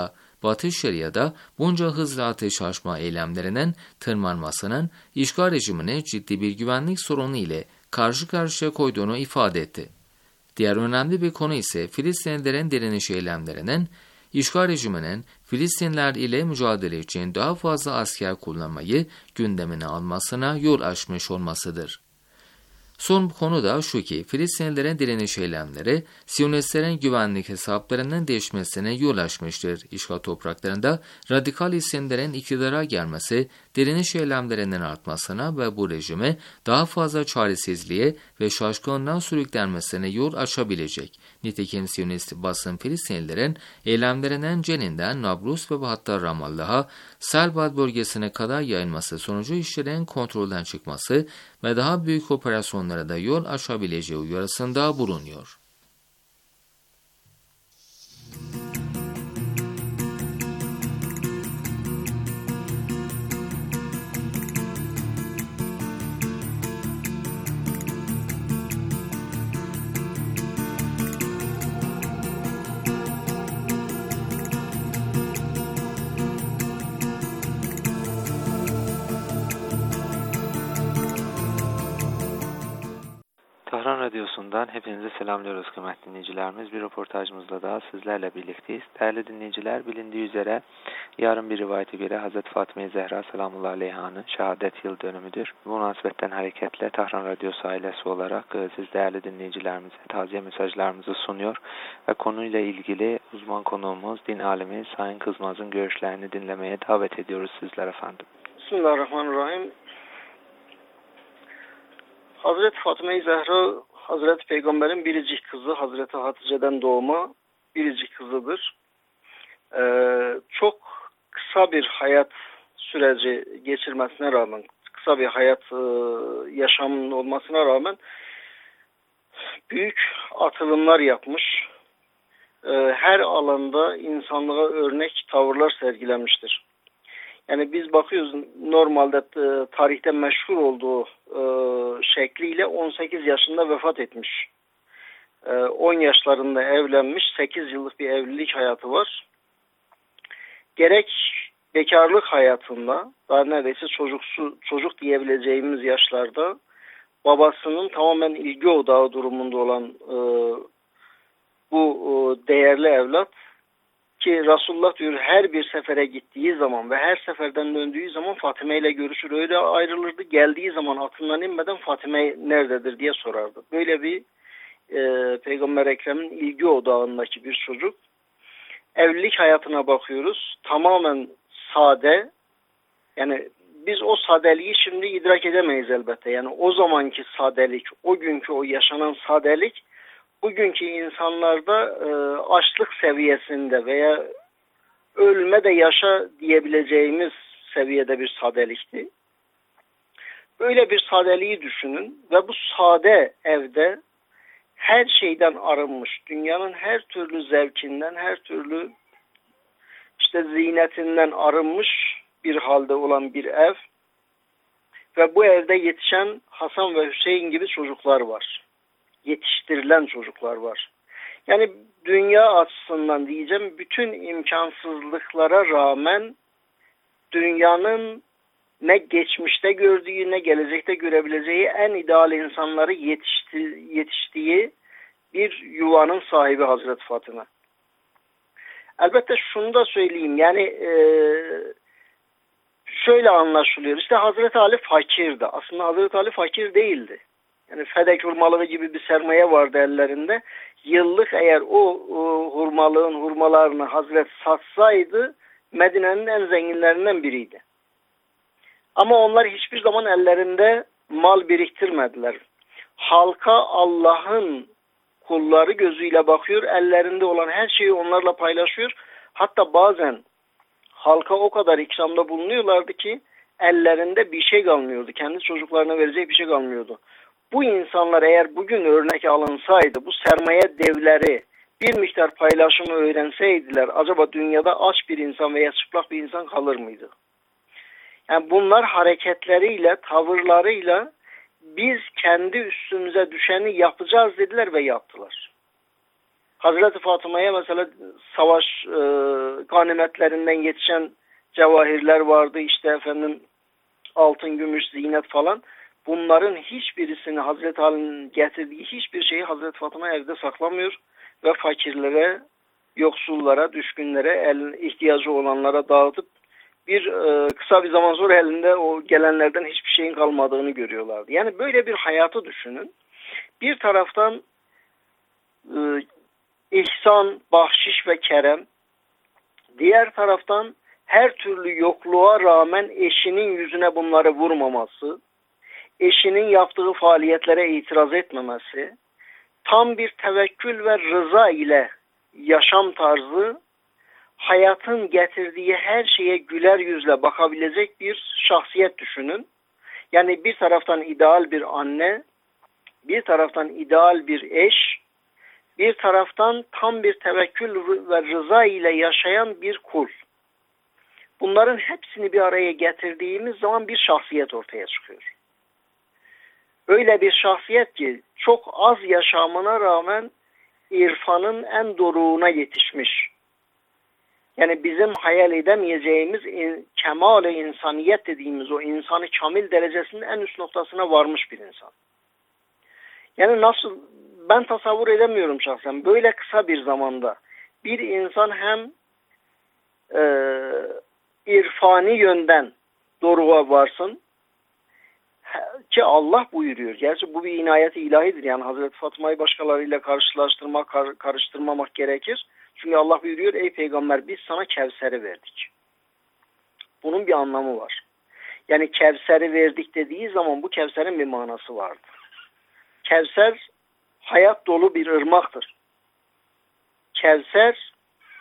Batı Şeria'da bunca hızlı ateş açma eylemlerinin tırmanmasının işgal rejimine ciddi bir güvenlik sorunu ile karşı karşıya koyduğunu ifade etti. Diğer önemli bir konu ise Filistinlilerin direniş eylemlerinin işgal rejiminin Filistinliler ile mücadele için daha fazla asker kullanmayı gündemine almasına yol açmış olmasıdır. Son konu da şu ki Filistinlilerin direniş eylemleri Siyonistlerin güvenlik hesaplarının değişmesine yol açmıştır. İşgal topraklarında radikal isimlerin iktidara gelmesi direniş eylemlerinin artmasına ve bu rejime daha fazla çaresizliğe ve şaşkınlığa sürüklenmesine yol açabilecek. Nitekim Siyonist basın Filistinlilerin eylemlerinin Cenin'den Nablus ve hatta Ramallah'a Selbad bölgesine kadar yayılması sonucu işlerin kontrolden çıkması ve daha büyük operasyonlara da yol açabileceği uyarısında bulunuyor. Tahran Radyosu'ndan hepinize selamlıyoruz kıymetli dinleyicilerimiz. Bir röportajımızla daha sizlerle birlikteyiz. Değerli dinleyiciler, bilindiği üzere yarın bir rivayete göre Hazreti Fatıma-i Zehra selamullahi aleyha'nın şehadet yıl dönümüdür. Bu münasebetten hareketle Tahran Radyosu ailesi olarak siz değerli dinleyicilerimize taziye mesajlarımızı sunuyor ve konuyla ilgili uzman konuğumuz din alimi Sayın Kızmaz'ın görüşlerini dinlemeye davet ediyoruz sizler efendim. Bismillahirrahmanirrahim. Hazreti Fatıma-i Zehra, Hazreti Peygamber'in biricik kızı, Hazreti Hatice'den doğma biricik kızıdır. Ee, çok kısa bir hayat süreci geçirmesine rağmen, kısa bir hayat e, yaşamının olmasına rağmen büyük atılımlar yapmış. Ee, her alanda insanlığa örnek tavırlar sergilemiştir. Yani biz bakıyoruz normalde e, tarihte meşhur olduğu e, şekliyle on sekiz yaşında vefat etmiş. E, on yaşlarında evlenmiş, sekiz yıllık bir evlilik hayatı var. Gerek bekarlık hayatında, daha neredeyse çocuksu, çocuk diyebileceğimiz yaşlarda babasının tamamen ilgi odağı durumunda olan e, bu e, değerli evlat, ki Resulullah diyor her bir sefere gittiği zaman ve her seferden döndüğü zaman Fatime ile görüşür, öyle ayrılırdı. Geldiği zaman atından inmeden Fatime nerededir diye sorardı. Böyle bir e, Peygamber Ekrem'in ilgi odağındaki bir çocuk. Evlilik hayatına bakıyoruz. Tamamen sade. Yani biz o sadeliği şimdi idrak edemeyiz elbette. Yani o zamanki sadelik, o günkü o yaşanan sadelik bugünkü insanlarda e, açlık seviyesinde veya ölme de yaşa diyebileceğimiz seviyede bir sadelikti. Böyle bir sadeliği düşünün ve bu sade evde her şeyden arınmış, dünyanın her türlü zevkinden, her türlü işte ziynetinden arınmış bir halde olan bir ev ve bu evde yetişen Hasan ve Hüseyin gibi çocuklar var. Yetiştirilen çocuklar var. Yani dünya açısından diyeceğim, bütün imkansızlıklara rağmen dünyanın ne geçmişte gördüğü ne gelecekte görebileceği en ideal insanları yetişti, yetiştiği bir yuvanın sahibi Hazreti Fatıma. Elbette şunu da söyleyeyim, yani e, şöyle anlaşılıyor. İşte Hazreti Ali fakirdi. Aslında Hazreti Ali fakir değildi. Yani fedek hurmalığı gibi bir sermaye vardı ellerinde. Yıllık eğer o, o hurmalığın hurmalarını Hazret satsaydı Medine'nin en zenginlerinden biriydi. Ama onlar hiçbir zaman ellerinde mal biriktirmediler. Halka Allah'ın kulları gözüyle bakıyor. Ellerinde olan her şeyi onlarla paylaşıyor. Hatta bazen halka o kadar ikramda bulunuyorlardı ki ellerinde bir şey kalmıyordu. Kendi çocuklarına verecek bir şey kalmıyordu. Bu insanlar eğer bugün örnek alınsaydı, bu sermaye devleri bir miktar paylaşımı öğrenseydiler, acaba dünyada aç bir insan veya çıplak bir insan kalır mıydı? Yani bunlar hareketleriyle, tavırlarıyla biz kendi üstümüze düşeni yapacağız dediler ve yaptılar. Hazreti Fatıma'ya mesela savaş e, ganimetlerinden yetişen cevahirler vardı. İşte efendim altın, gümüş, zinet falan. Bunların hiçbirisini Hazreti Ali'nin getirdiği hiçbir şeyi Hazreti Fatıma evde saklamıyor ve fakirlere, yoksullara, düşkünlere, el, ihtiyacı olanlara dağıtıp bir e, kısa bir zaman sonra elinde o gelenlerden hiçbir şeyin kalmadığını görüyorlardı. Yani böyle bir hayatı düşünün. Bir taraftan e, ihsan, bahşiş ve kerem, diğer taraftan her türlü yokluğa rağmen eşinin yüzüne bunları vurmaması, eşinin yaptığı faaliyetlere itiraz etmemesi, tam bir tevekkül ve rıza ile yaşam tarzı, hayatın getirdiği her şeye güler yüzle bakabilecek bir şahsiyet düşünün. Yani bir taraftan ideal bir anne, bir taraftan ideal bir eş, bir taraftan tam bir tevekkül ve rıza ile yaşayan bir kul. Bunların hepsini bir araya getirdiğimiz zaman bir şahsiyet ortaya çıkıyor. Öyle bir şahsiyet ki çok az yaşamına rağmen irfanın en doruğuna yetişmiş. Yani bizim hayal edemeyeceğimiz in, kemal-i insaniyet dediğimiz o insanı kamil derecesinin en üst noktasına varmış bir insan. Yani nasıl, ben tasavvur edemiyorum şahsen. Böyle kısa bir zamanda bir insan hem e, irfani yönden doruğa varsın ki Allah buyuruyor. Gerçi bu bir inayet-i ilahidir. Yani Hazreti Fatıma'yı başkalarıyla karşılaştırmak, kar, karıştırmamak gerekir. Çünkü Allah buyuruyor, ey peygamber biz sana Kevser'i verdik. Bunun bir anlamı var. Yani Kevser'i verdik dediği zaman bu Kevser'in bir manası vardır. Kevser hayat dolu bir ırmaktır. Kevser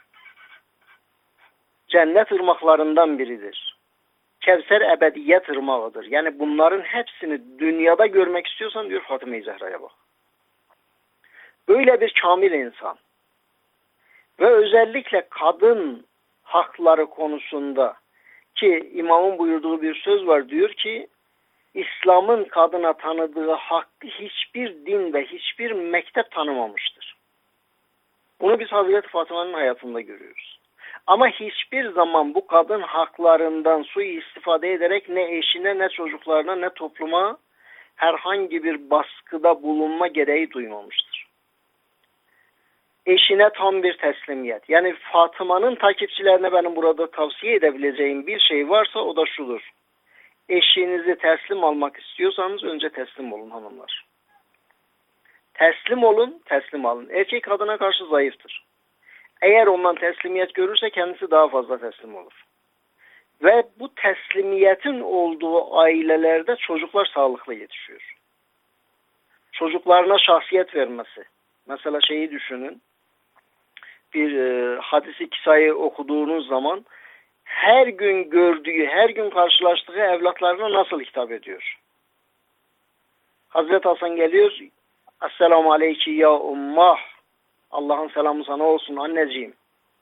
cennet ırmaklarından biridir. Kevser ebediyet ırmağıdır. Yani bunların hepsini dünyada görmek istiyorsan diyor Fatıma-i Zehra'ya bak. Böyle bir kamil insan ve özellikle kadın hakları konusunda ki imamın buyurduğu bir söz var, diyor ki İslam'ın kadına tanıdığı hakkı hiçbir din ve hiçbir mektep tanımamıştır. Bunu biz Hazreti Fatıma'nın hayatında görüyoruz. Ama hiçbir zaman bu kadın haklarından suistifade ederek ne eşine, ne çocuklarına, ne topluma herhangi bir baskıda bulunma gereği duymamıştır. Eşine tam bir teslimiyet. Yani Fatıma'nın takipçilerine benim burada tavsiye edebileceğim bir şey varsa o da şudur. Eşinizi teslim almak istiyorsanız önce teslim olun hanımlar. Teslim olun, teslim alın. Erkek kadına karşı zayıftır. Eğer ondan teslimiyet görürse kendisi daha fazla teslim olur. Ve bu teslimiyetin olduğu ailelerde çocuklar sağlıklı yetişiyor. Çocuklarına şahsiyet vermesi. Mesela şeyi düşünün. Bir e, hadisi kisayı okuduğunuz zaman her gün gördüğü, her gün karşılaştığı evlatlarına nasıl hitap ediyor? Hazreti Hasan geliyor. Esselamu aleyki ya ummah. Allah'ın selamı sana olsun anneciğim.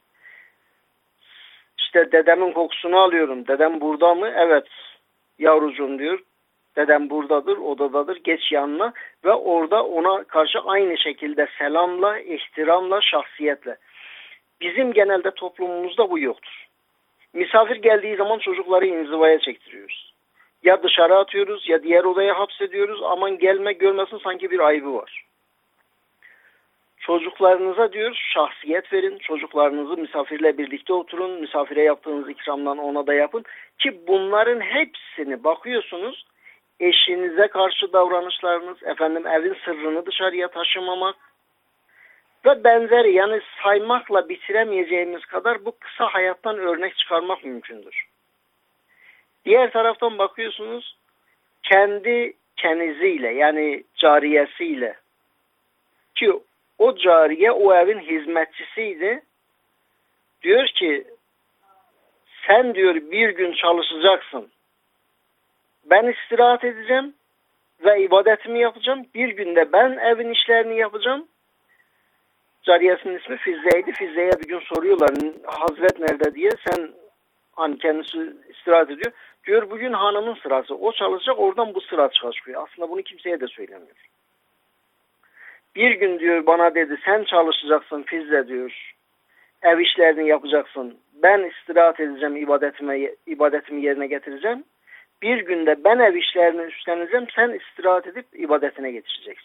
İşte dedemin kokusunu alıyorum. Dedem burada mı? Evet yavrucuğum diyor. Dedem buradadır, odadadır. Geç yanına ve orada ona karşı aynı şekilde selamla, ihtiramla, şahsiyetle. Bizim genelde toplumumuzda bu yoktur. Misafir geldiği zaman çocukları inzivaya çektiriyoruz. Ya dışarı atıyoruz ya diğer odaya hapsediyoruz. Aman gelme görmesin sanki bir ayıbı var. Çocuklarınıza diyor şahsiyet verin. Çocuklarınızı misafirle birlikte oturun. Misafire yaptığınız ikramdan ona da yapın. Ki bunların hepsini bakıyorsunuz eşinize karşı davranışlarınız, efendim evin sırrını dışarıya taşımamak ve benzeri, yani saymakla bitiremeyeceğimiz kadar bu kısa hayattan örnek çıkarmak mümkündür. Diğer taraftan bakıyorsunuz kendi keniziyle yani cariyesiyle ki o cariye o evin hizmetçisiydi. Diyor ki sen diyor bir gün çalışacaksın. Ben istirahat edeceğim ve ibadetimi yapacağım. Bir günde ben evin işlerini yapacağım. Cariyesinin ismi Fizze'ydi. Fizze'ye bir gün soruyorlar Hazret nerede diye. Sen hani kendisi istirahat ediyor. Diyor bugün hanımın sırası. O çalışacak, oradan bu sıra çıkıyor. Aslında bunu kimseye de söylemiyor. Bir gün diyor bana dedi sen çalışacaksın Fizle diyor. Ev işlerini yapacaksın. Ben istirahat edeceğim, ibadetime, ibadetimi yerine getireceğim. Bir günde ben ev işlerini üstleneceğim, sen istirahat edip ibadetine geçeceksin.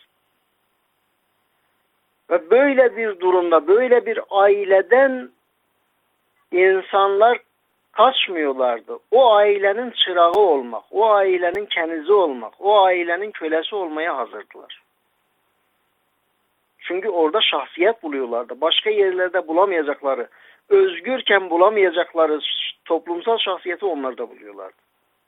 Ve böyle bir durumda, böyle bir aileden insanlar kaçmıyorlardı. O ailenin çırağı olmak, o ailenin kenizi olmak, o ailenin kölesi olmaya hazırdılar. Çünkü orada şahsiyet buluyorlardı. Başka yerlerde bulamayacakları, özgürken bulamayacakları toplumsal şahsiyeti onlarda buluyorlardı.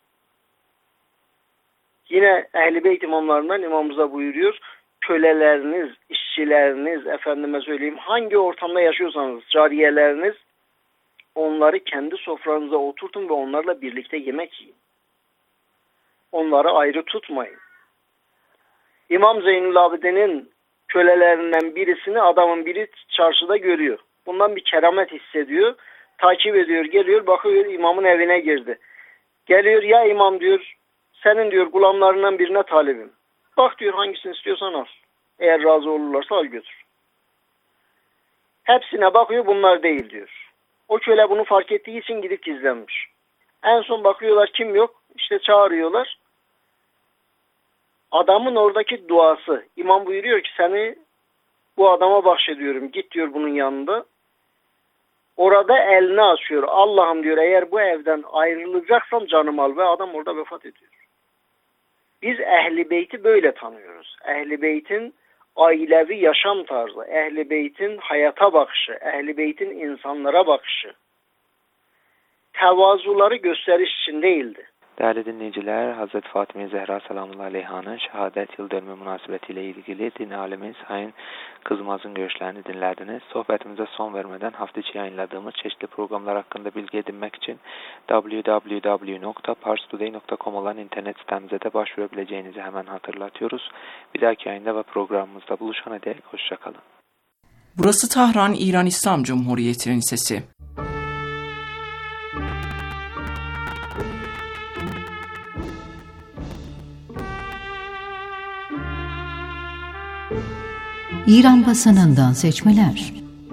Yine Ehl-i Beyt imamlarından imamımıza buyuruyor, köleleriniz, işçileriniz, efendime söyleyeyim hangi ortamda yaşıyorsanız, cariyeleriniz, onları kendi sofranıza oturtun ve onlarla birlikte yemek yiyin. Onları ayrı tutmayın. İmam Zeynül Abidin'in kölelerinden birisini adamın biri çarşıda görüyor. Bundan bir keramet hissediyor. Takip ediyor, geliyor, bakıyor imamın evine girdi. Geliyor, ya imam diyor, senin diyor gulamlarından birine talibim. Bak diyor hangisini istiyorsan al. Eğer razı olurlarsa al götür. Hepsine bakıyor, bunlar değil diyor. O köle bunu fark ettiği için gidip gizlenmiş. En son bakıyorlar kim yok. İşte çağırıyorlar. Adamın oradaki duası. İmam buyuruyor ki seni bu adama bahşediyorum. Git diyor bunun yanında. Orada elini açıyor. Allah'ım diyor eğer bu evden ayrılacaksam canımı al. Ve adam orada vefat ediyor. Biz Ehl-i Beyt'i böyle tanıyoruz. Ehl-i Beyt'in ailevi yaşam tarzı, Ehl-i Beyt'in hayata bakışı, Ehl-i Beyt'in insanlara bakışı, tevazuları gösteriş için değildi. Değerli dinleyiciler, Hazreti Fatıma Zehra selamullahi aleyhanın şehadet yıl dönümü münasebetiyle ilgili din alemi Sayın Kızmaz'ın görüşlerini dinlediniz. Sohbetimize son vermeden hafta içi yayınladığımız çeşitli programlar hakkında bilgi edinmek için double-u double-u double-u nokta pars today nokta com olan internet sitemize de başvurabileceğinizi hemen hatırlatıyoruz. Bir dahaki yayında ve programımızda buluşana dek hoşçakalın. Burası Tahran, İran İslam Cumhuriyeti'nin sesi. İran basınından seçmeler.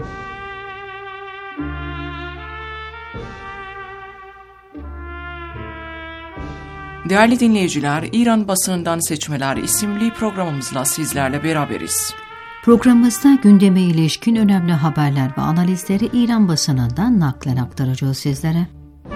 Değerli dinleyiciler, İran basınından seçmeler isimli programımızla sizlerle beraberiz. Programımızda gündeme ilişkin önemli haberler ve analizleri İran basınından naklen aktaracağız sizlere.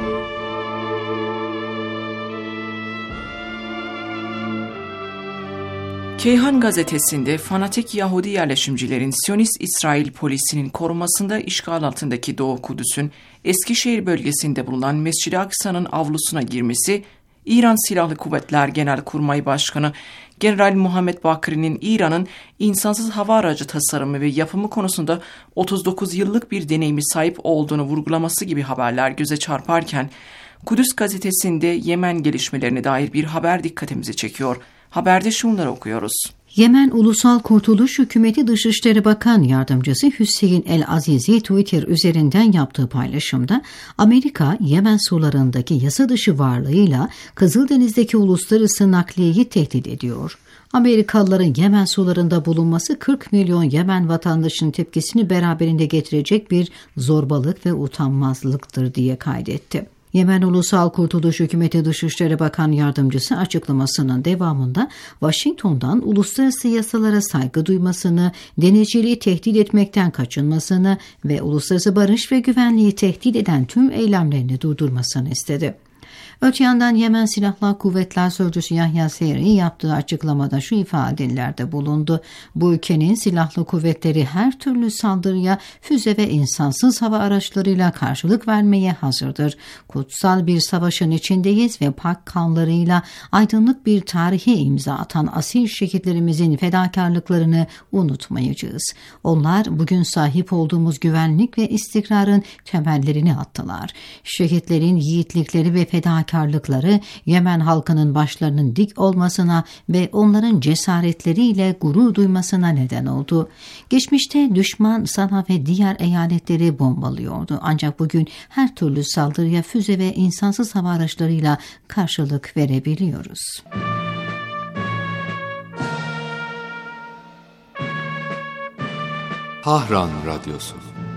Keyhan gazetesinde fanatik Yahudi yerleşimcilerin Siyonist İsrail polisinin korumasında işgal altındaki Doğu Kudüs'ün Eskişehir bölgesinde bulunan Mescid-i Aksa'nın avlusuna girmesi, İran Silahlı Kuvvetler Genelkurmay Başkanı General Muhammed Bakri'nin İran'ın insansız hava aracı tasarımı ve yapımı konusunda otuz dokuz yıllık bir deneyimi sahip olduğunu vurgulaması gibi haberler göze çarparken, Kudüs gazetesinde Yemen gelişmelerine dair bir haber dikkatimizi çekiyor. Haberde şunları okuyoruz. Yemen Ulusal Kurtuluş Hükümeti Dışişleri Bakan Yardımcısı Hüseyin El-Azizi Twitter üzerinden yaptığı paylaşımda Amerika, Yemen sularındaki yasa dışı varlığıyla Kızıldeniz'deki uluslararası nakliyeyi tehdit ediyor. Amerikalıların Yemen sularında bulunması kırk milyon Yemen vatandaşının tepkisini beraberinde getirecek bir zorbalık ve utanmazlıktır diye kaydetti. Yemen Ulusal Kurtuluş Hükümeti Dışişleri Bakan Yardımcısı açıklamasının devamında Washington'dan uluslararası yasalara saygı duymasını, denizciliği tehdit etmekten kaçınmasını ve uluslararası barış ve güvenliği tehdit eden tüm eylemlerini durdurmasını istedi. Öte yandan Yemen Silahlı Kuvvetler Sözcüsü Yahya Seyri yaptığı açıklamada şu ifadelerde bulundu. Bu ülkenin silahlı kuvvetleri her türlü saldırıya füze ve insansız hava araçlarıyla karşılık vermeye hazırdır. Kutsal bir savaşın içindeyiz ve pak kanlarıyla aydınlık bir tarihe imza atan asil şehitlerimizin fedakarlıklarını unutmayacağız. Onlar bugün sahip olduğumuz güvenlik ve istikrarın temellerini attılar. Şehitlerin yiğitlikleri ve fedakarlıkları Yemen halkının başlarının dik olmasına ve onların cesaretleriyle gurur duymasına neden oldu. Geçmişte düşman Sana ve diğer eyaletleri bombalıyordu. Ancak bugün her türlü saldırıya füze ve insansız hava araçlarıyla karşılık verebiliyoruz. Tahran Radyosu.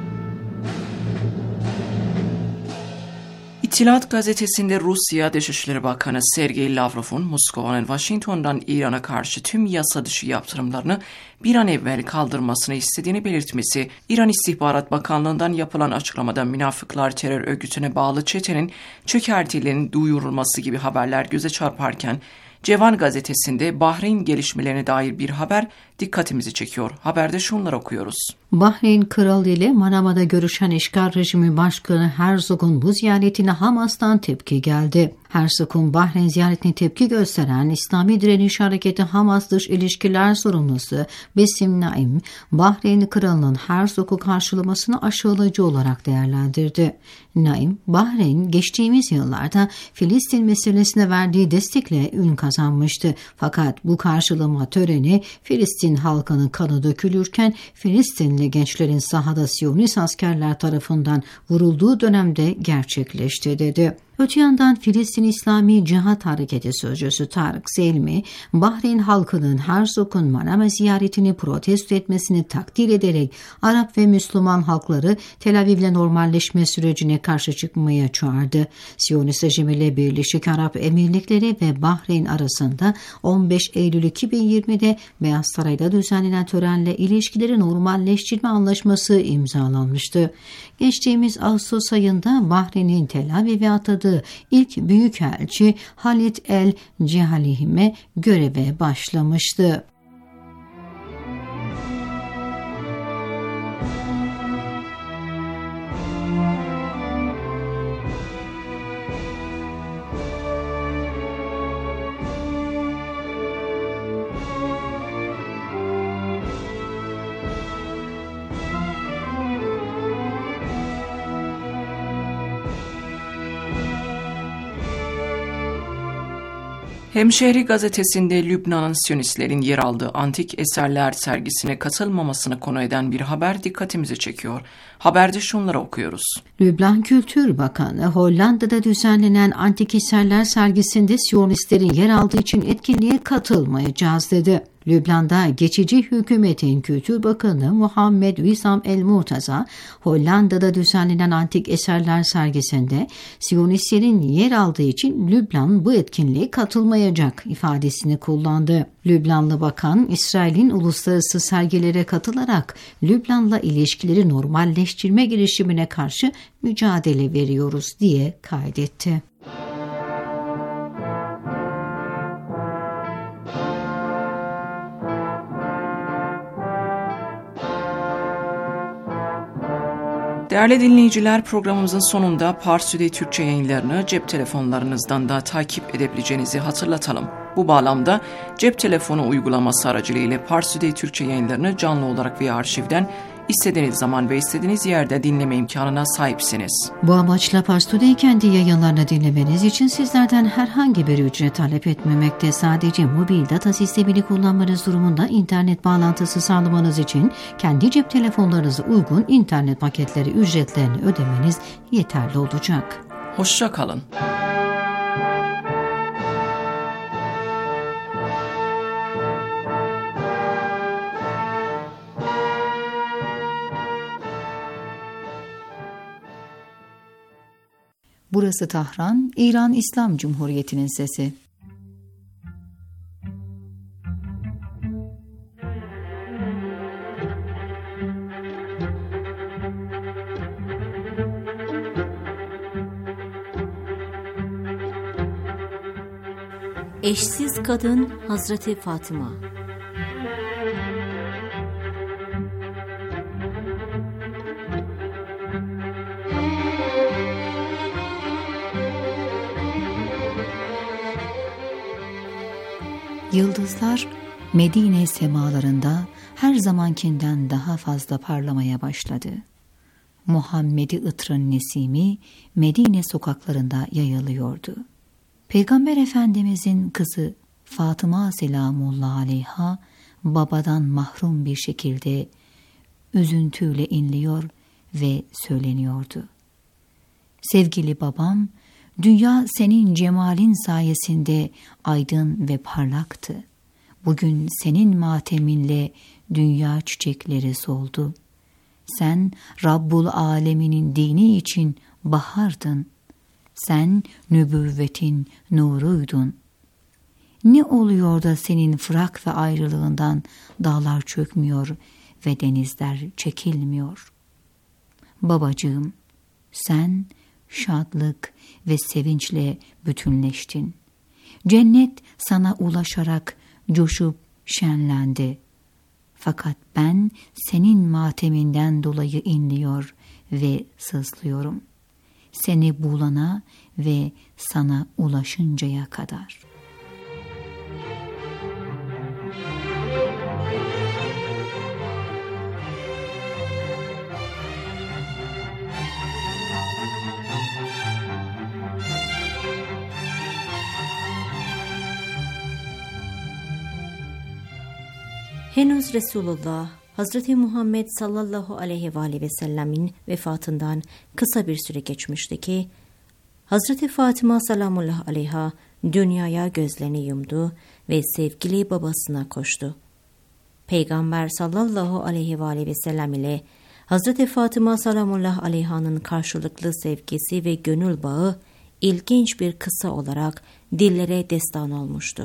İttihat gazetesinde Rusya Dışişleri Bakanı Sergey Lavrov'un Moskova'nın Washington'dan İran'a karşı tüm yasa dışı yaptırımlarını bir an evvel kaldırmasını istediğini belirtmesi, İran İstihbarat Bakanlığı'ndan yapılan açıklamada münafıklar terör örgütüne bağlı çetenin çökertilinin duyurulması gibi haberler göze çarparken, Cevan gazetesinde Bahreyn gelişmelerine dair bir haber dikkatimizi çekiyor. Haberde şunları okuyoruz. Bahreyn Kralı ile Manama'da görüşen işgal rejimi başkanı Herzog'un bu ziyaretine Hamas'tan tepki geldi. Herzog'un Bahreyn ziyaretine tepki gösteren İslami Direniş Hareketi Hamas Dış İlişkiler Sorumlusu Besim Naim, Bahreyn Kralı'nın Herzog'u karşılamasını aşağılayıcı olarak değerlendirdi. Naim, Bahreyn geçtiğimiz yıllarda Filistin meselesine verdiği destekle ün kazanmıştı. Fakat bu karşılama töreni Filistin halkının kanı dökülürken Filistinli gençlerin sahada Siyonist askerler tarafından vurulduğu dönemde gerçekleşti dedi. Öte yandan Filistin İslami Cihat Hareketi Sözcüsü Tarık Selmi, Bahreyn halkının Herzog'un Manama ziyaretini protesto etmesini takdir ederek Arap ve Müslüman halkları Tel Aviv'le normalleşme sürecine karşı çıkmaya çağırdı. Siyonist rejimiyle Birleşik Arap Emirlikleri ve Bahreyn arasında on beş Eylül iki bin yirmide Beyaz Saray'da düzenlenen törenle ilişkileri normalleştirme anlaşması imzalanmıştı. Geçtiğimiz Ağustos ayında Bahreyn'in Tel Aviv'e atadığı ilk büyükelçi Halit El Cehalihime göreve başlamıştı. Hemşehri gazetesinde Lübnan'ın Siyonistlerin yer aldığı antik eserler sergisine katılmamasını konu eden bir haber dikkatimizi çekiyor. Haberde şunları okuyoruz. Lübnan Kültür Bakanı, Hollanda'da düzenlenen antik eserler sergisinde Siyonistlerin yer aldığı için etkinliğe katılmayacağız dedi. Lübnan'da geçici hükümetin Kültür Bakanı Muhammed Wissam El Murtaza, Hollanda'da düzenlenen antik eserler sergisinde Siyonistlerin yer aldığı için Lübnan bu etkinliğe katılmayacak ifadesini kullandı. Lübnanlı bakan, İsrail'in uluslararası sergilere katılarak Lübnan'la ilişkileri normalleştirme girişimine karşı mücadele veriyoruz diye kaydetti. Değerli dinleyiciler, programımızın sonunda Pars Today Türkçe yayınlarını cep telefonlarınızdan da takip edebileceğinizi hatırlatalım. Bu bağlamda cep telefonu uygulaması aracılığıyla Pars Today Türkçe yayınlarını canlı olarak veya arşivden istediğiniz zaman ve istediğiniz yerde dinleme imkanına sahipsiniz. Bu amaçla Pars Today kendi yayınlarını dinlemeniz için sizlerden herhangi bir ücret talep etmemekte. Sadece mobil data sistemini kullanmanız durumunda internet bağlantısı sağlamanız için kendi cep telefonlarınıza uygun internet paketleri ücretlerini ödemeniz yeterli olacak. Hoşça kalın. Burası Tahran, İran İslam Cumhuriyeti'nin sesi. Eşsiz kadın Hazreti Fatıma. Yıldızlar Medine semalarında her zamankinden daha fazla parlamaya başladı. Muhammed-i Itr'ın nesimi Medine sokaklarında yayılıyordu. Peygamber Efendimizin kızı Fatıma selamullah aleyha babadan mahrum bir şekilde üzüntüyle inliyor ve söyleniyordu. Sevgili babam, dünya senin cemalin sayesinde aydın ve parlaktı. Bugün senin mateminle dünya çiçekleri soldu. Sen Rabbul Alemin'in dini için bahardın. Sen nübüvvetin nuruydun. Ne oluyor da senin fırak ve ayrılığından dağlar çökmüyor ve denizler çekilmiyor? Babacığım, sen şadlık ve sevinçle bütünleştin. Cennet sana ulaşarak coşup şenlendi. Fakat ben senin mateminden dolayı inliyor ve sızlıyorum. Seni bulana ve sana ulaşıncaya kadar. Henüz Resulullah, Hazreti Muhammed sallallahu aleyhi ve aleyhi ve sellemin vefatından kısa bir süre geçmişti ki, Hazreti Fatıma salamullah aleyha dünyaya gözlerini yumdu ve sevgili babasına koştu. Peygamber sallallahu aleyhi ve aleyhi ve sellem ile Hazreti Fatıma salamullah aleyhanın karşılıklı sevgisi ve gönül bağı ilginç bir kıssa olarak dillere destan olmuştu.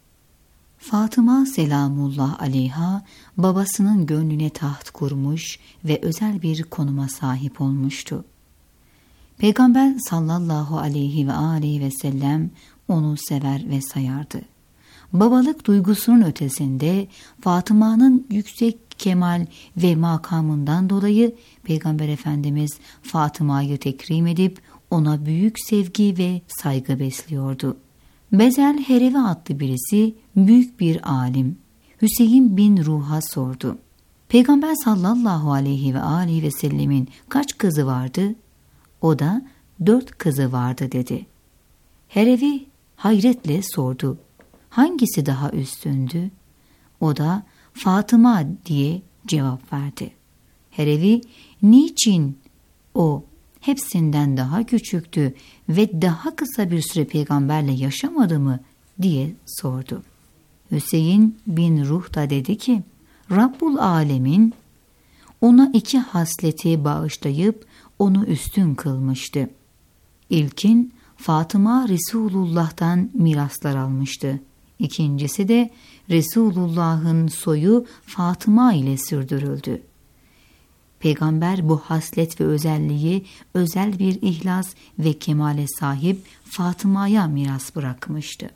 Fatıma selamullah aleyha babasının gönlüne taht kurmuş ve özel bir konuma sahip olmuştu. Peygamber sallallahu aleyhi ve aleyhi ve sellem onu sever ve sayardı. Babalık duygusunun ötesinde Fatıma'nın yüksek kemal ve makamından dolayı Peygamber Efendimiz Fatıma'yı tekrim edip ona büyük sevgi ve saygı besliyordu. Bezel Herevi adlı birisi büyük bir alim Hüseyin bin Ruh'a sordu. Peygamber sallallahu aleyhi ve aleyhi ve sellemin kaç kızı vardı? O da dört kızı vardı dedi. Herevi hayretle sordu. Hangisi daha üstündü? O da Fatıma diye cevap verdi. Herevi niçin o hepsinden daha küçüktü ve daha kısa bir süre peygamberle yaşamadı mı diye sordu. Hüseyin bin Ruh da dedi ki, Rabbul Alemin ona iki hasleti bağışlayıp onu üstün kılmıştı. İlkin Fatıma Resulullah'tan miraslar almıştı. İkincisi de Resulullah'ın soyu Fatıma ile sürdürüldü. Peygamber bu haslet ve özelliği özel bir ihlas ve kemale sahip Fatıma'ya miras bırakmıştı.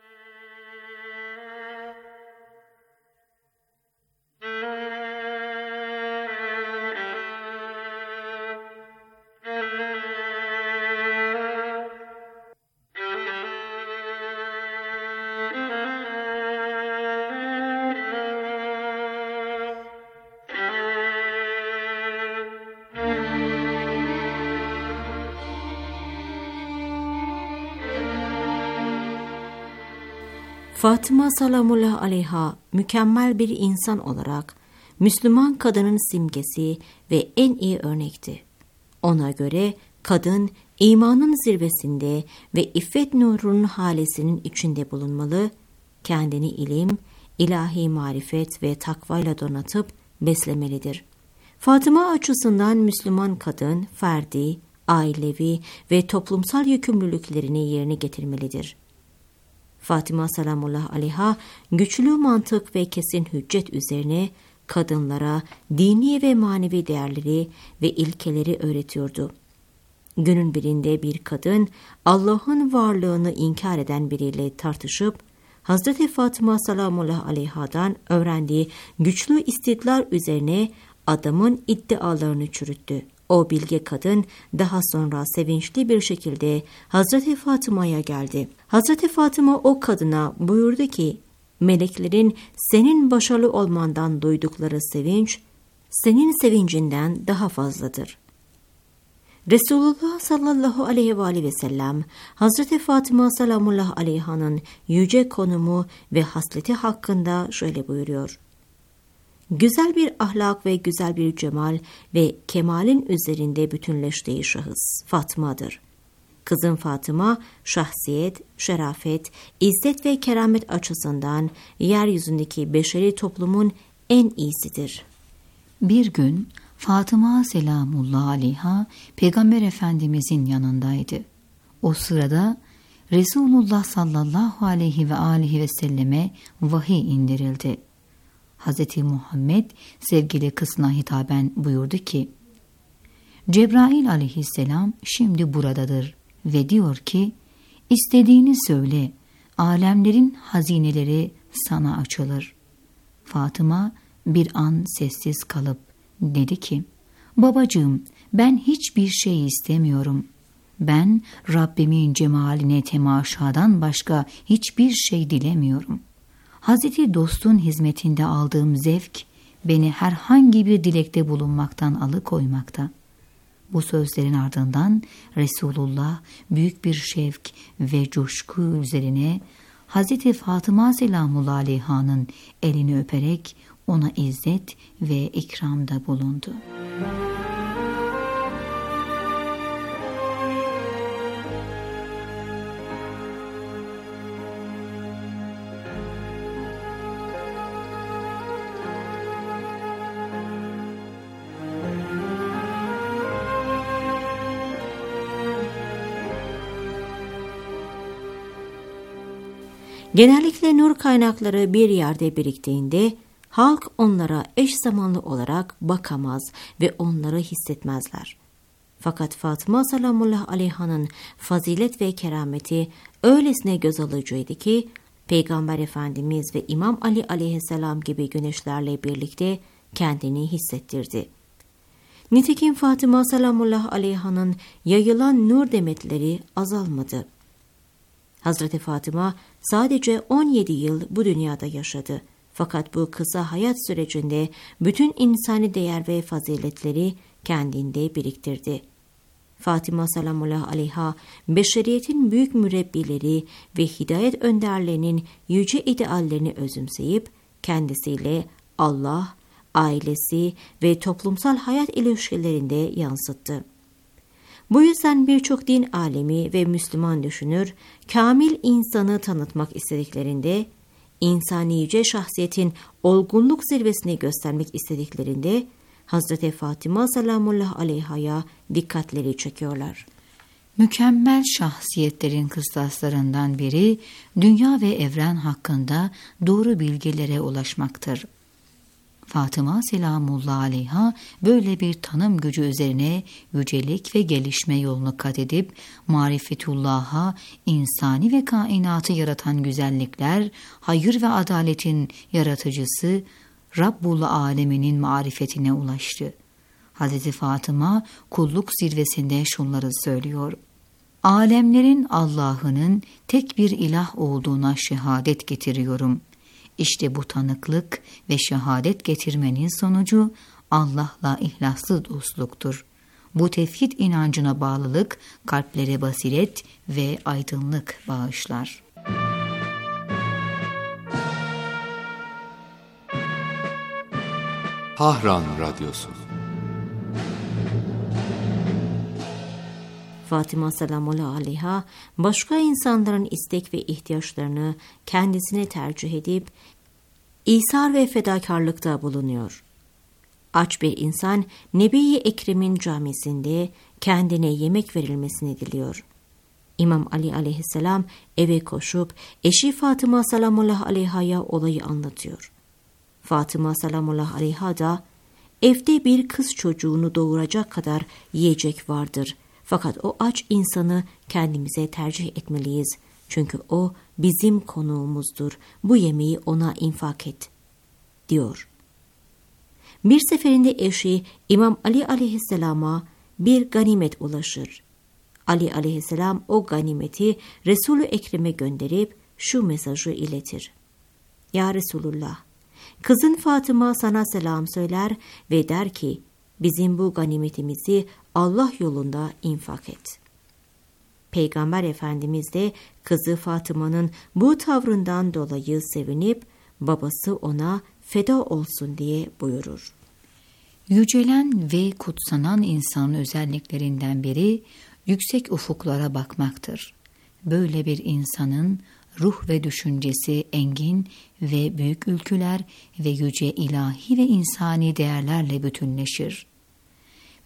Fatıma salamullah aleyha mükemmel bir insan olarak Müslüman kadının simgesi ve en iyi örnekti. Ona göre kadın imanın zirvesinde ve iffet nurunun halesinin içinde bulunmalı, kendini ilim, ilahi marifet ve takvayla donatıp beslemelidir. Fatıma açısından Müslüman kadın ferdi, ailevi ve toplumsal yükümlülüklerini yerine getirmelidir. Fatıma salamullah aleyha güçlü mantık ve kesin hüccet üzerine kadınlara dini ve manevi değerleri ve ilkeleri öğretiyordu. Günün birinde bir kadın Allah'ın varlığını inkar eden biriyle tartışıp Hazreti Fatıma salamullah aleyhadan öğrendiği güçlü istidlal üzerine adamın iddialarını çürüttü. O bilge kadın daha sonra sevinçli bir şekilde Hazreti Fatıma'ya geldi. Hazreti Fatıma o kadına buyurdu ki, meleklerin senin başarılı olmandan duydukları sevinç, senin sevincinden daha fazladır. Resulullah sallallahu aleyhi ve aleyhi ve sellem, Hazreti Fatıma salamullah aleyhanın yüce konumu ve hasleti hakkında şöyle buyuruyor. Güzel bir ahlak ve güzel bir cemal ve kemalin üzerinde bütünleştiği şahıs Fatıma'dır. Kızım Fatıma, şahsiyet, şerafet, izzet ve keramet açısından yeryüzündeki beşeri toplumun en iyisidir. Bir gün Fatıma selamullah aleyha Peygamber Efendimizin yanındaydı. O sırada Resulullah sallallahu aleyhi ve aleyhi ve selleme vahiy indirildi. Hz. Muhammed sevgili kızına hitaben buyurdu ki, Cebrail aleyhisselam şimdi buradadır ve diyor ki, istediğini söyle, alemlerin hazineleri sana açılır. Fatıma bir an sessiz kalıp dedi ki, babacığım, ben hiçbir şey istemiyorum. Ben Rabbimin cemaline temaşadan başka hiçbir şey dilemiyorum. Hazreti dostun hizmetinde aldığım zevk beni herhangi bir dilekte bulunmaktan alıkoymakta. Bu sözlerin ardından Resulullah büyük bir şevk ve coşku üzerine Hazreti Fatıma selamullah aleyhanın elini öperek ona izzet ve ikramda bulundu. Genellikle nur kaynakları bir yerde biriktiğinde halk onlara eş zamanlı olarak bakamaz ve onları hissetmezler. Fakat Fatıma selamullah aleyhanın fazilet ve kerameti öylesine göz alıcıydı ki Peygamber Efendimiz ve İmam Ali aleyhisselam gibi güneşlerle birlikte kendini hissettirdi. Nitekim Fatıma selamullah aleyhanın yayılan nur demetleri azalmadı. Hazreti Fatıma sadece on yedi yıl bu dünyada yaşadı. Fakat bu kısa hayat sürecinde bütün insani değer ve faziletleri kendinde biriktirdi. Fatıma selamullah aleyha, beşeriyetin büyük mürebbileri ve hidayet önderlerinin yüce ideallerini özümseyip, kendisiyle Allah, ailesi ve toplumsal hayat ilişkilerinde yansıttı. Bu yüzden birçok din alemi ve Müslüman düşünür, kamil insanı tanıtmak istediklerinde, insani yüce şahsiyetin olgunluk zirvesini göstermek istediklerinde, Hazreti Fatıma selamullah aleyhaya dikkatleri çekiyorlar. Mükemmel şahsiyetlerin kıstaslarından biri, dünya ve evren hakkında doğru bilgilere ulaşmaktır. Fatıma selamullah aleyha böyle bir tanım gücü üzerine yücelik ve gelişme yolunu kat edip marifetullah'a, insani ve kainatı yaratan güzellikler, hayır ve adaletin yaratıcısı Rabbul Alemin'in marifetine ulaştı. Hazreti Fatıma kulluk zirvesinde şunları söylüyor: alemlerin Allah'ının tek bir ilah olduğuna şehadet getiriyorum. İşte bu tanıklık ve şehadet getirmenin sonucu Allah'la ihlaslı dostluktur. Bu tevhid inancına bağlılık kalplere basiret ve aydınlık bağışlar. Tahran Radyosu. Fatıma selamullah aleyha başka insanların istek ve ihtiyaçlarını kendisine tercih edip İsar ve fedakarlıkta bulunuyor. Aç bir insan Nebi-i Ekrem'in camisinde kendine yemek verilmesini diliyor. İmam Ali aleyhisselam eve koşup eşi Fatıma selamullah aleyhaya olayı anlatıyor. Fatıma selamullah aleyha da evde bir kız çocuğunu doğuracak kadar yiyecek vardır. Fakat o aç insanı kendimize tercih etmeliyiz. Çünkü o bizim konuğumuzdur. Bu yemeği ona infak et, diyor. Bir seferinde eşi İmam Ali aleyhisselama bir ganimet ulaşır. Ali aleyhisselam o ganimeti Resul-i Ekrem'e gönderip şu mesajı iletir: Ya Resulullah, kızın Fatıma sana selam söyler ve der ki, bizim bu ganimetimizi Allah yolunda infak et. Peygamber Efendimiz de kızı Fatıma'nın bu tavrından dolayı sevinip babası ona feda olsun diye buyurur. Yücelen ve kutsanan insanın özelliklerinden biri yüksek ufuklara bakmaktır. Böyle bir insanın ruh ve düşüncesi engin ve büyük ülküler ve yüce ilahi ve insani değerlerle bütünleşir.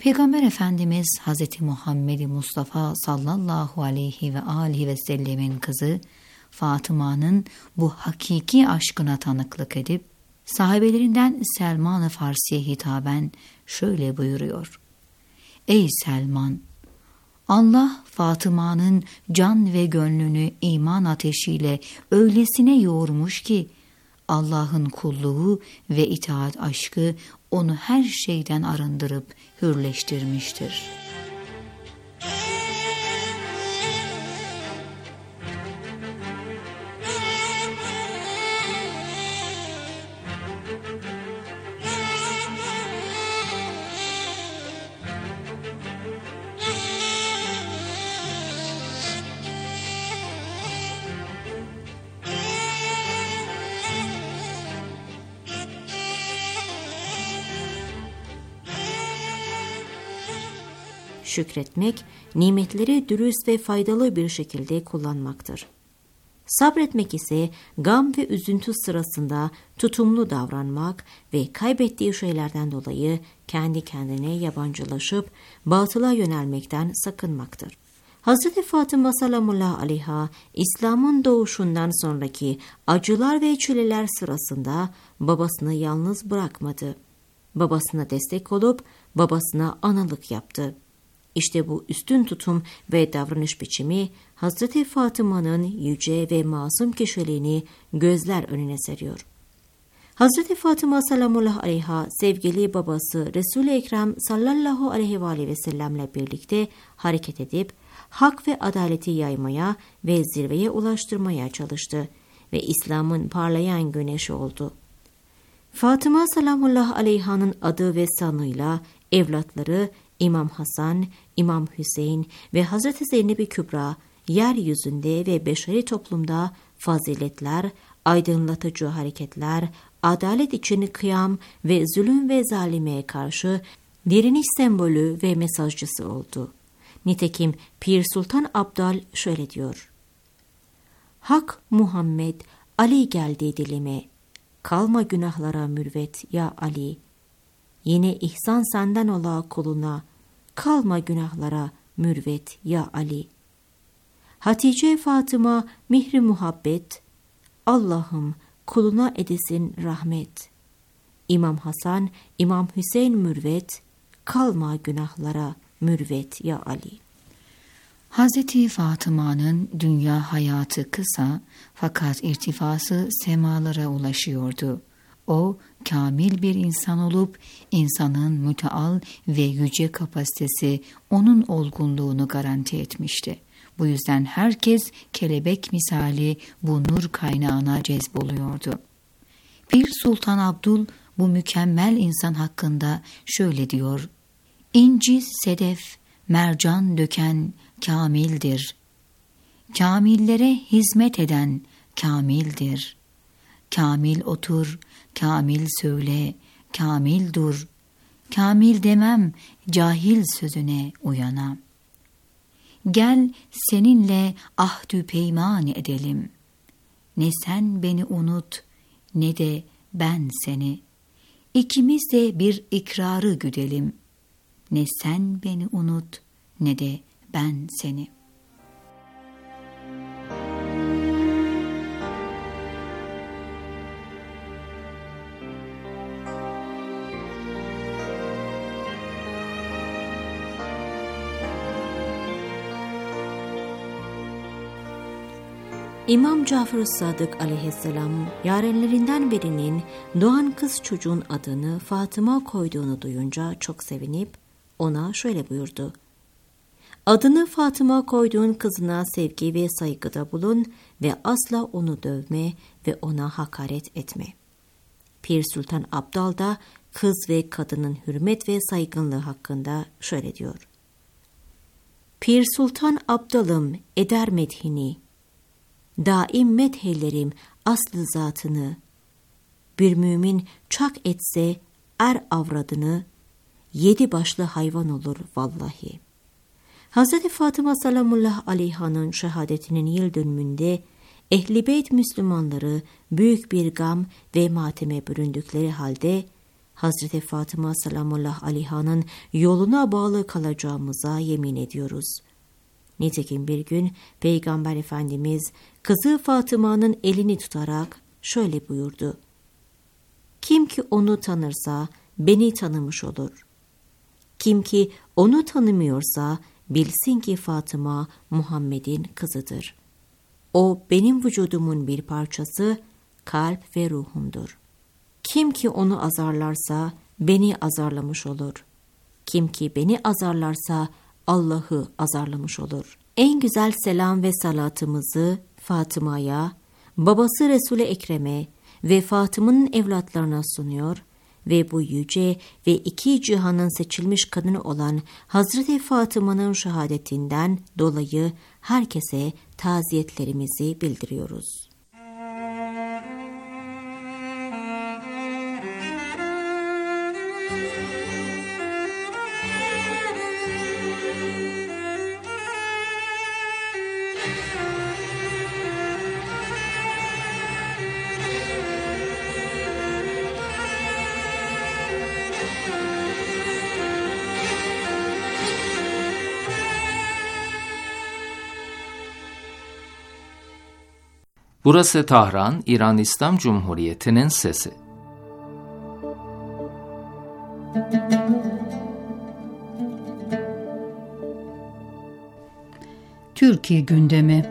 Peygamber Efendimiz Hazreti Muhammed Mustafa sallallahu aleyhi ve aleyhi ve sellemin kızı Fatıma'nın bu hakiki aşkına tanıklık edip sahabelerinden Selman-ı Farsi'ye hitaben şöyle buyuruyor: Ey Selman! Allah Fatıma'nın can ve gönlünü iman ateşiyle öylesine yoğurmuş ki Allah'ın kulluğu ve itaat aşkı onu her şeyden arındırıp hürleştirmiştir. Şükretmek, nimetleri dürüst ve faydalı bir şekilde kullanmaktır. Sabretmek ise gam ve üzüntü sırasında tutumlu davranmak ve kaybettiği şeylerden dolayı kendi kendine yabancılaşıp batıla yönelmekten sakınmaktır. Hazreti Fatıma salamullah aleyha, İslam'ın doğuşundan sonraki acılar ve çileler sırasında babasını yalnız bırakmadı. Babasına destek olup babasına analık yaptı. İşte bu üstün tutum ve davranış biçimi Hazreti Fatıma'nın yüce ve masum kişiliğini gözler önüne seriyor. Hazreti Fatıma salamullah aleyha sevgili babası Resul-i Ekrem sallallahu aleyhi ve aleyhi ve sellemle birlikte hareket edip hak ve adaleti yaymaya ve zirveye ulaştırmaya çalıştı ve İslam'ın parlayan güneşi oldu. Fatıma salamullah aleyhanın adı ve sanıyla evlatları İmam Hasan, İmam Hüseyin ve Hazreti Zeynep-i Kübra yeryüzünde ve beşeri toplumda faziletler, aydınlatıcı hareketler, adalet için kıyam ve zulüm ve zalimeye karşı direniş sembolü ve mesajcısı oldu. Nitekim Pir Sultan Abdal şöyle diyor: Hak Muhammed, Ali geldi dilime, kalma günahlara mürvet ya Ali. Yine ihsan senden ola kuluna, kalma günahlara mürvet ya Ali. Hatice Fatıma mihri muhabbet, Allah'ım kuluna edesin rahmet. İmam Hasan, İmam Hüseyin mürvet, kalma günahlara mürvet ya Ali. Hazreti Fatıma'nın dünya hayatı kısa fakat irtifası semalara ulaşıyordu. O, kamil bir insan olup, insanın müteal ve yüce kapasitesi onun olgunluğunu garanti etmişti. Bu yüzden herkes kelebek misali bu nur kaynağına cezboluyordu. Pir Sultan Abdul bu mükemmel insan hakkında şöyle diyor: İnci, sedef, mercan döken kamildir. Kamillere hizmet eden kamildir. Kamil otur, kamil söyle, kamil dur. Kamil demem, cahil sözüne uyana. Gel seninle ahdü peyman edelim. Ne sen beni unut, ne de ben seni. İkimiz de bir ikrarı güdelim. Ne sen beni unut, ne de ben seni. İmam Cafer Sadık aleyhisselam yarenlerinden birinin doğan kız çocuğun adını Fatıma koyduğunu duyunca çok sevinip ona şöyle buyurdu: Adını Fatıma koyduğun kızına sevgi ve saygıda bulun ve asla onu dövme ve ona hakaret etme. Pir Sultan Abdal da kız ve kadının hürmet ve saygınlığı hakkında şöyle diyor: Pir Sultan Abdal'ım eder medhini, daim medheylerim aslı zatını. Bir mümin çak etse er avradını, yedi başlı hayvan olur vallahi. Hazreti Fatıma salamullah aleyhanın şehadetinin yıl dönümünde Ehl-i Beyt Müslümanları büyük bir gam ve mateme büründükleri halde Hazreti Fatıma selamullah aleyhanın yoluna bağlı kalacağımıza yemin ediyoruz. Nitekim bir gün Peygamber Efendimiz kızı Fatıma'nın elini tutarak şöyle buyurdu: Kim ki onu tanırsa beni tanımış olur. Kim ki onu tanımıyorsa bilsin ki Fatıma Muhammed'in kızıdır. O benim vücudumun bir parçası, kalp ve ruhumdur. Kim ki onu azarlarsa beni azarlamış olur. Kim ki beni azarlarsa Allah'ı azarlamış olur. En güzel selam ve salatımızı Fatıma'ya, babası Resul-i Ekrem'e ve Fatıma'nın evlatlarına sunuyor ve bu yüce ve iki cihanın seçilmiş kadını olan Hazreti Fatıma'nın şehadetinden dolayı herkese taziyetlerimizi bildiriyoruz. Burası Tahran, İran İslam Cumhuriyeti'nin sesi. Türkiye gündemi.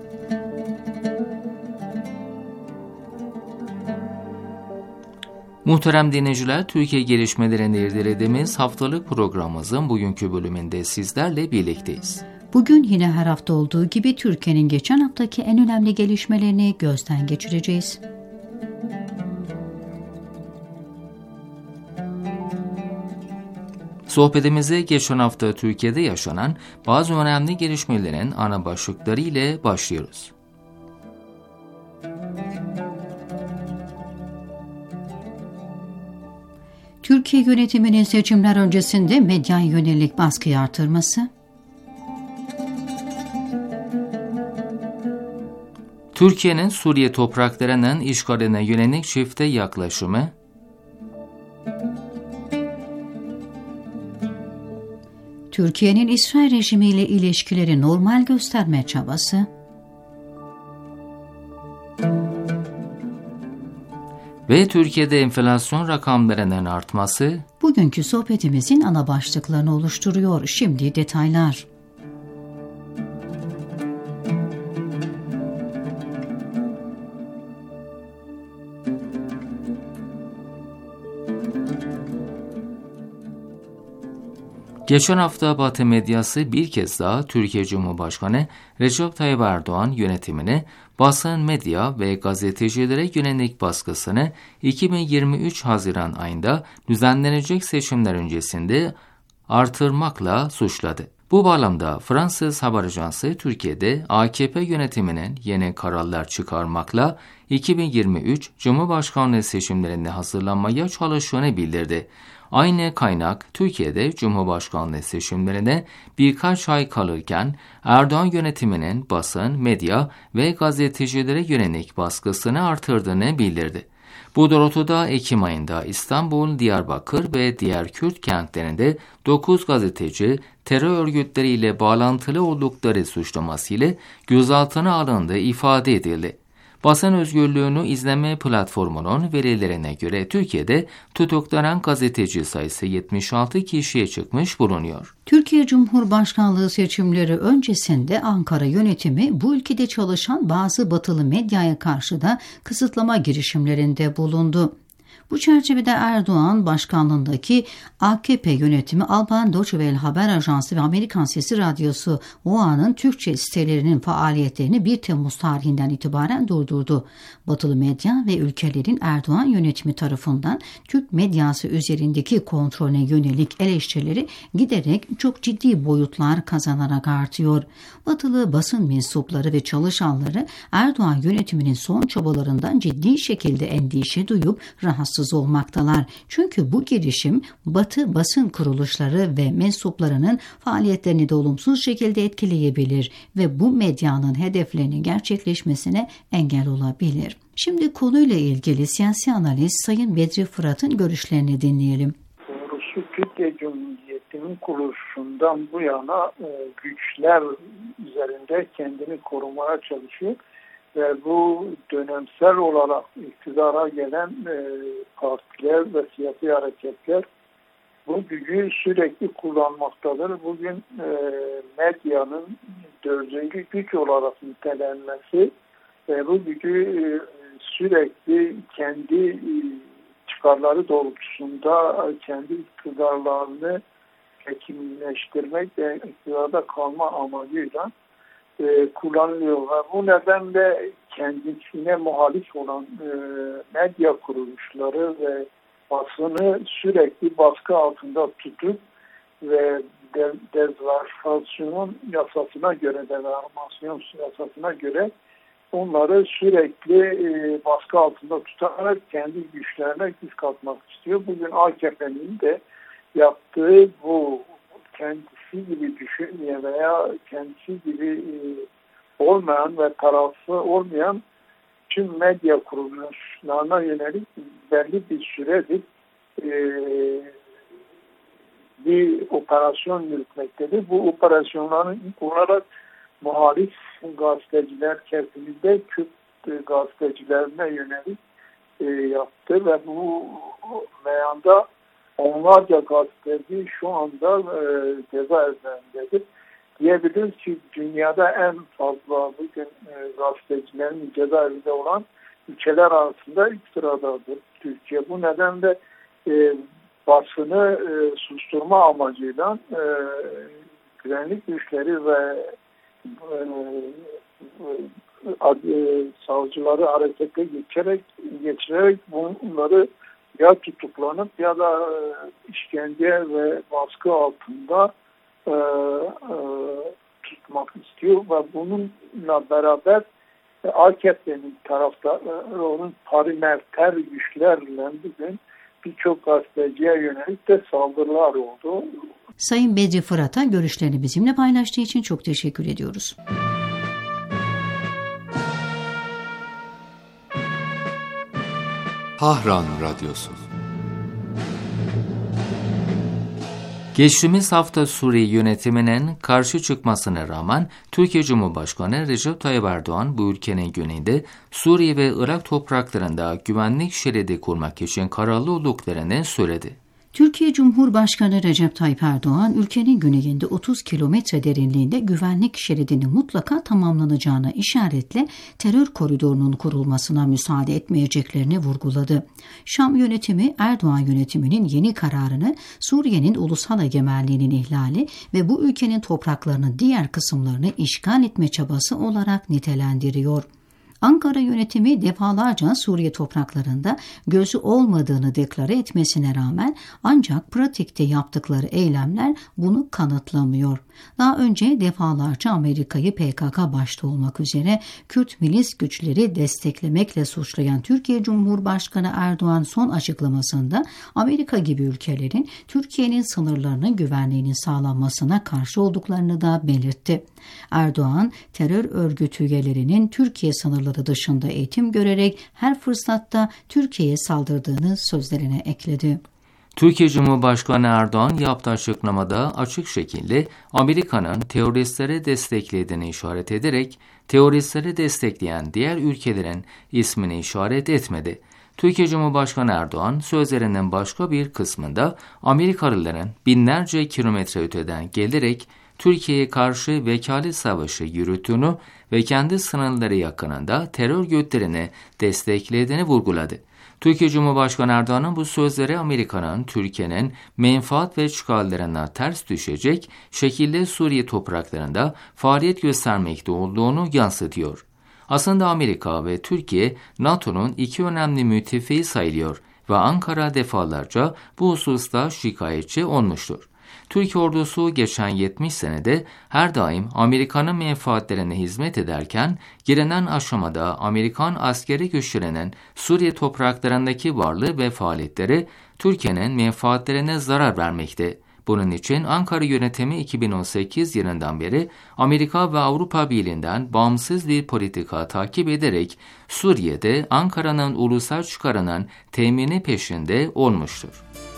Muhterem dinleyiciler, Türkiye gelişmelerini irdelediğimiz haftalık programımızın bugünkü bölümünde sizlerle birlikteyiz. Bugün yine her hafta olduğu gibi Türkiye'nin geçen haftaki en önemli gelişmelerini gözden geçireceğiz. Sohbetimize geçen hafta Türkiye'de yaşanan bazı önemli gelişmelerin ana başlıkları ile başlıyoruz. Türkiye yönetiminin seçimler öncesinde medyaya yönelik baskıyı artırması, Türkiye'nin Suriye topraklarının işgaline yönelik çifte yaklaşımı, Türkiye'nin İsrail rejimiyle ilişkileri normal gösterme çabası ve Türkiye'de enflasyon rakamlarının artması, bugünkü sohbetimizin ana başlıklarını oluşturuyor. Şimdi detaylar. Geçen hafta Batı medyası bir kez daha Türkiye Cumhurbaşkanı Recep Tayyip Erdoğan yönetimini, basın, medya ve gazetecilere yönelik baskısını iki bin yirmi üç Haziran ayında düzenlenecek seçimler öncesinde artırmakla suçladı. Bu bağlamda Fransız haber ajansı Türkiye'de A K P yönetiminin yeni kararlar çıkarmakla iki bin yirmi üç Cumhurbaşkanlığı seçimlerine hazırlanmaya çalıştığını bildirdi. Aynı kaynak Türkiye'de Cumhurbaşkanlığı seçimlerine birkaç ay kalırken Erdoğan yönetiminin basın, medya ve gazetecilere yönelik baskısını artırdığını bildirdi. Bu doğrultuda Ekim ayında İstanbul, Diyarbakır ve diğer Kürt kentlerinde dokuz gazeteci terör örgütleriyle bağlantılı oldukları suçlamasıyla gözaltına alındığı ifade edildi. Basın özgürlüğünü izleme platformunun verilerine göre Türkiye'de tutuklanan gazeteci sayısı yetmiş altı kişiye çıkmış bulunuyor. Türkiye Cumhurbaşkanlığı seçimleri öncesinde Ankara yönetimi bu ülkede çalışan bazı batılı medyaya karşı da kısıtlama girişimlerinde bulundu. Bu çerçevede Erdoğan başkanlığındaki A K P yönetimi Alban Deutsche Welle Haber Ajansı ve Amerikan Sesi Radyosu O A'nın Türkçe sitelerinin faaliyetlerini bir Temmuz tarihinden itibaren durdurdu. Batılı medya ve ülkelerin Erdoğan yönetimi tarafından Türk medyası üzerindeki kontrolüne yönelik eleştirileri giderek çok ciddi boyutlar kazanarak artıyor. Batılı basın mensupları ve çalışanları Erdoğan yönetiminin son çabalarından ciddi şekilde endişe duyup rahatsız rahatsız olmaktalar. Çünkü bu girişim Batı basın kuruluşları ve mensuplarının faaliyetlerini de olumsuz şekilde etkileyebilir ve bu medyanın hedeflerinin gerçekleşmesine engel olabilir. Şimdi konuyla ilgili siyasi analist Sayın Bedri Fırat'ın görüşlerini dinleyelim. Doğrusu Türkiye Cumhuriyeti'nin kuruluşundan bu yana e, güçler üzerinde kendini korumaya çalışıyor ve bu dönemsel olarak iktidara gelen e, partiler ve siyasi hareketler bu gücü sürekli kullanmaktadır. Bugün e, medyanın dördüncü güç olarak nitelenmesi ve bu gücü e, sürekli kendi e, çıkarları doğrultusunda kendi iktidarlarını hakimleştirmek ve iktidarda kalma amacıyla e, kullanılıyor. Ve bu nedenle kendisine muhalif olan e, medya kuruluşları ve basını sürekli baskı altında tutup ve de, dezenformasyon yasasına göre, dezenformasyon yasasına göre onları sürekli e, baskı altında tutarak kendi güçlerine güç katmak istiyor. Bugün A K P'nin de yaptığı bu, kendisi gibi düşünmeyen veya kendisi gibi e, olmayan ve tarafı olmayan tüm medya kuruluşlarına yönelik belli bir süredir e, bir operasyon yürütmektedir. Bu operasyonların ilk olarak muhalif gazeteciler kesiminde Kürt gazetecilerine yönelik e, yaptı ve bu meyanda onlarca gazeteci şu anda e, cezaevindedir. Diyebiliriz ki dünyada en fazla bugün e, gazetecilerin cezaevinde olan ülkeler arasında ilk sıradadır Türkiye. Bu nedenle e, basını e, susturma amacıyla e, güvenlik güçleri ve e, e, savcıları harekete geçirerek, geçirerek bunları ya tutuklanıp ya da e, işkence ve baskı altında e, e, tutmak istiyor ve bununla beraber e, A K P'nin taraftarı onun paramiliter güçlerle bugün birçok gazeteciye yönelik de saldırılar oldu. Sayın Bedri Fırat'a görüşlerini bizimle paylaştığı için çok teşekkür ediyoruz. Tahran Radyosu. Geçtiğimiz hafta Suriye yönetiminin karşı çıkmasına rağmen Türkiye Cumhurbaşkanı Recep Tayyip Erdoğan bu ülkenin güneyinde Suriye ve Irak topraklarında güvenlik şeridi kurmak için kararlı olduklarını söyledi. Türkiye Cumhurbaşkanı Recep Tayyip Erdoğan, ülkenin güneyinde otuz kilometre derinliğinde güvenlik şeridinin mutlaka tamamlanacağına işaretle terör koridorunun kurulmasına müsaade etmeyeceklerini vurguladı. Şam yönetimi, Erdoğan yönetiminin yeni kararını Suriye'nin ulusal egemenliğinin ihlali ve bu ülkenin topraklarının diğer kısımlarını işgal etme çabası olarak nitelendiriyor. Ankara yönetimi defalarca Suriye topraklarında gözü olmadığını deklare etmesine rağmen ancak pratikte yaptıkları eylemler bunu kanıtlamıyor. Daha önce defalarca Amerika'yı P K K başta olmak üzere Kürt milis güçleri desteklemekle suçlayan Türkiye Cumhurbaşkanı Erdoğan son açıklamasında Amerika gibi ülkelerin Türkiye'nin sınırlarının güvenliğinin sağlanmasına karşı olduklarını da belirtti. Erdoğan, terör örgütü üyelerinin Türkiye sınırları dışında eğitim görerek her fırsatta Türkiye'ye saldırdığını sözlerine ekledi. Türkiye Cumhurbaşkanı Erdoğan yaptığı açıklamada açık şekilde Amerika'nın teröristleri desteklediğini işaret ederek teröristleri destekleyen diğer ülkelerin ismini işaret etmedi. Türkiye Cumhurbaşkanı Erdoğan sözlerinin başka bir kısmında Amerikalıların binlerce kilometre öteden gelerek Türkiye'ye karşı vekalet savaşı yürüttüğünü ve kendi sınırları yakınında terör örgütlerini desteklediğini vurguladı. Türkiye Cumhurbaşkanı Erdoğan'ın bu sözleri Amerika'nın Türkiye'nin menfaat ve çıkarlarına ters düşecek şekilde Suriye topraklarında faaliyet göstermekte olduğunu yansıtıyor. Aslında Amerika ve Türkiye NATO'nun iki önemli müttefiği sayılıyor ve Ankara defalarca bu hususta şikayetçi olmuştur. Türk ordusu geçen yetmiş senede her daim Amerika'nın menfaatlerine hizmet ederken, gelinen aşamada Amerikan askeri güçlerinin Suriye topraklarındaki varlığı ve faaliyetleri Türkiye'nin menfaatlerine zarar vermekte. Bunun için Ankara yönetimi iki bin on sekiz yılından beri Amerika ve Avrupa Birliği'nden bağımsız bir politika takip ederek Suriye'de Ankara'nın ulusal çıkarının temini peşinde olmuştur.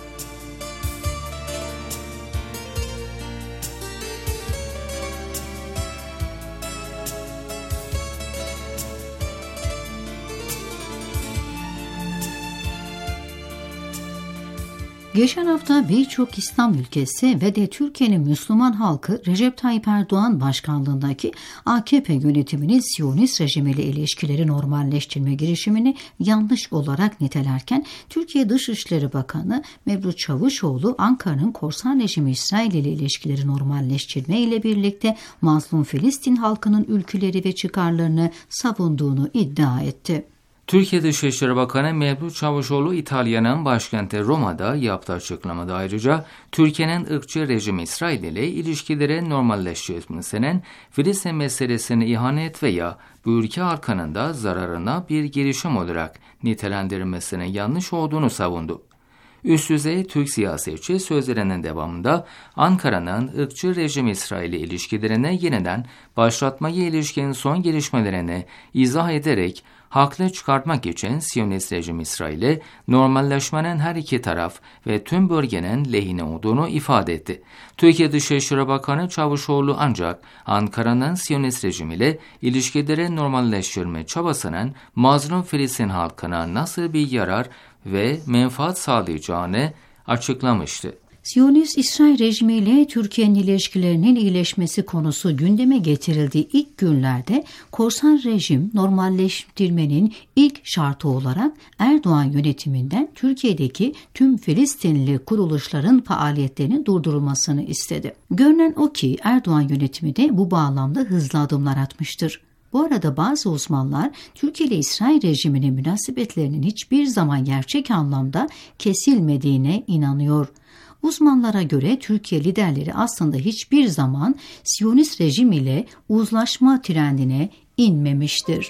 Geçen hafta birçok İslam ülkesi ve de Türkiye'nin Müslüman halkı Recep Tayyip Erdoğan başkanlığındaki A K P yönetiminin Siyonist rejimiyle ilişkileri normalleştirme girişimini yanlış olarak nitelerken, Türkiye Dışişleri Bakanı Mevlüt Çavuşoğlu Ankara'nın korsan rejimi İsrail ile ilişkileri normalleştirme ile birlikte mazlum Filistin halkının ülkeleri ve çıkarlarını savunduğunu iddia etti. Türkiye Dışişleri Bakanı Mevlüt Çavuşoğlu, İtalya'nın başkenti Roma'da yaptığı açıklamada ayrıca Türkiye'nin ırkçı rejimi İsrail ile ilişkileri normalleştirmesinin Filistin meselesini ihanet veya bu ülke halkının da zararına bir girişim olarak nitelendirilmesinin yanlış olduğunu savundu. Üst düzey Türk siyasetçi sözlerinin devamında Ankara'nın ırkçı rejim İsrail ile ilişkilerine yeniden başlatmaya ilişkin son gelişmelerini izah ederek haklı çıkartmak için Siyonist rejim İsrail'e normalleşmenin her iki taraf ve tüm bölgenin lehine olduğunu ifade etti. Türkiye Dışişleri Bakanı Çavuşoğlu ancak Ankara'nın Siyonist rejimiyle ilişkileri normalleştirme çabasının mazlum Filistin halkına nasıl bir yarar ve menfaat sağlayacağını açıklamıştı. Siyonist İsrail rejimiyle Türkiye'nin ilişkilerinin iyileşmesi konusu gündeme getirildiği ilk günlerde korsan rejim normalleştirmenin ilk şartı olarak Erdoğan yönetiminden Türkiye'deki tüm Filistinli kuruluşların faaliyetlerinin durdurulmasını istedi. Görünen o ki Erdoğan yönetimi de bu bağlamda hızlı adımlar atmıştır. Bu arada bazı uzmanlar Türkiye ile İsrail rejiminin münasebetlerinin hiçbir zaman gerçek anlamda kesilmediğine inanıyor. Uzmanlara göre Türkiye liderleri aslında hiçbir zaman Siyonist rejim ile uzlaşma trendine inmemiştir.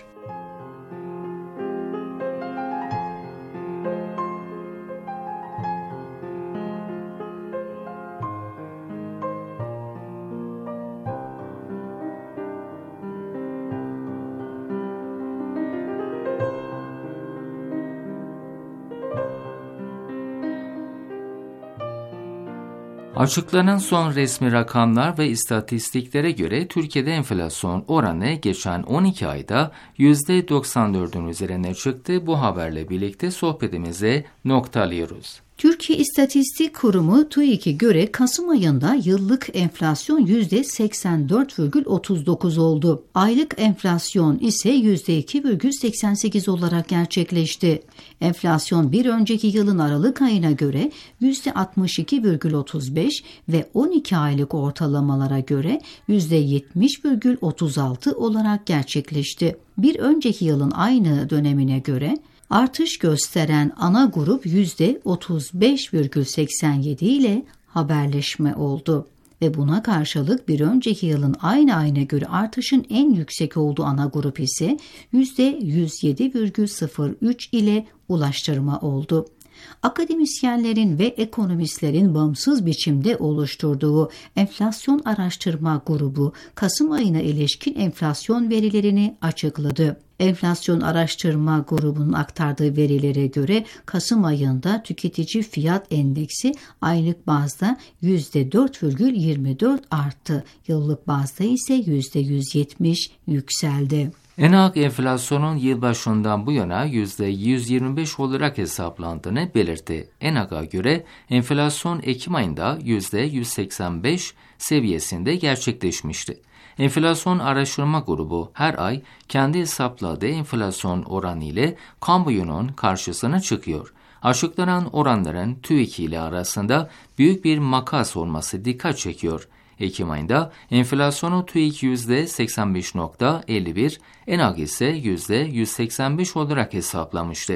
Açıklanan son resmi rakamlar ve istatistiklere göre Türkiye'de enflasyon oranı geçen on iki ayda yüzde doksan dördün üzerine çıktı. Bu haberle birlikte sohbetimize noktalıyoruz. Türkiye İstatistik Kurumu TÜİK'e göre Kasım ayında yıllık enflasyon yüzde seksen dört virgül otuz dokuz oldu. Aylık enflasyon ise yüzde iki virgül seksen sekiz olarak gerçekleşti. Enflasyon bir önceki yılın Aralık ayına göre yüzde altmış iki virgül otuz beş ve on iki aylık ortalamalara göre yüzde yetmiş virgül otuz altı olarak gerçekleşti. Bir önceki yılın aynı dönemine göre artış gösteren ana grup yüzde otuz beş virgül seksen yedi ile haberleşme oldu ve buna karşılık bir önceki yılın aynı ayına göre artışın en yüksek olduğu ana grup ise yüzde yüz yedi virgül sıfır üç ile ulaştırma oldu. Akademisyenlerin ve ekonomistlerin bağımsız biçimde oluşturduğu enflasyon araştırma grubu Kasım ayına ilişkin enflasyon verilerini açıkladı. Enflasyon araştırma grubunun aktardığı verilere göre Kasım ayında tüketici fiyat endeksi aylık bazda yüzde dört virgül yirmi dört arttı. Yıllık bazda ise yüzde yüz yetmiş yükseldi. ENAK enflasyonun yılbaşından bu yana yüzde yüz yirmi beş olarak hesaplandığını belirtti. ENAK'a göre enflasyon Ekim ayında yüzde yüz seksen beş seviyesinde gerçekleşmişti. Enflasyon araştırma grubu her ay kendi hesapladığı enflasyon oranı ile kamuoyunun karşısına çıkıyor. Açıklanan oranların TÜİK ile arasında büyük bir makas olması dikkat çekiyor. Ekim ayında enflasyonu TÜİK yüzde seksen beş virgül elli bir, ENAK ise yüzde yüz seksen beş olarak hesaplamıştı.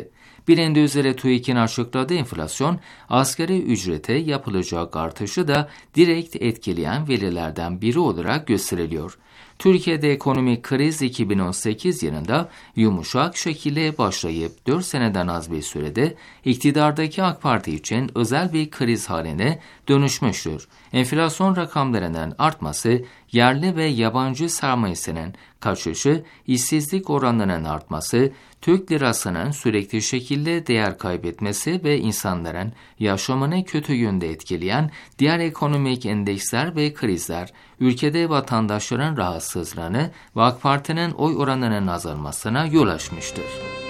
Bilindiği üzere TÜİK'in açıkladığı enflasyon, asgari ücrete yapılacak artışı da direkt etkileyen verilerden biri olarak gösteriliyor. Türkiye'de ekonomik kriz iki bin on sekiz yılında yumuşak şekilde başlayıp dört seneden az bir sürede iktidardaki AK Parti için özel bir kriz haline dönüşmüştür. Enflasyon rakamlarının artması, yerli ve yabancı sermayesinin kaçışı, işsizlik oranlarının artması, Türk lirasının sürekli şekilde değer kaybetmesi ve insanların yaşamını kötü yönde etkileyen diğer ekonomik endeksler ve krizler, ülkede vatandaşların rahatsızlığını ve AK Parti'nin oy oranının azalmasına yol açmıştır.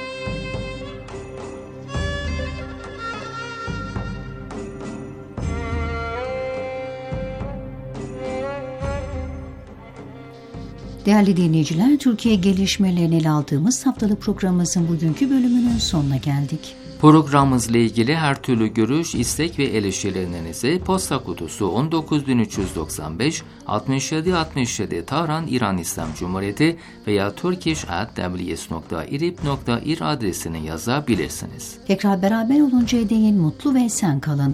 Değerli dinleyiciler, Türkiye gelişmelerini ele aldığımız haftalık programımızın bugünkü bölümünün sonuna geldik. Programımızla ilgili her türlü görüş, istek ve eleştirilerinizi posta kutusu on dokuz bin üç yüz doksan beş altmış yedi altmış yedi Tahran İran İslam Cumhuriyeti veya turkish at w s nokta irib nokta ir adresine yazabilirsiniz. Tekrar beraber oluncaya değin mutlu ve esen kalın.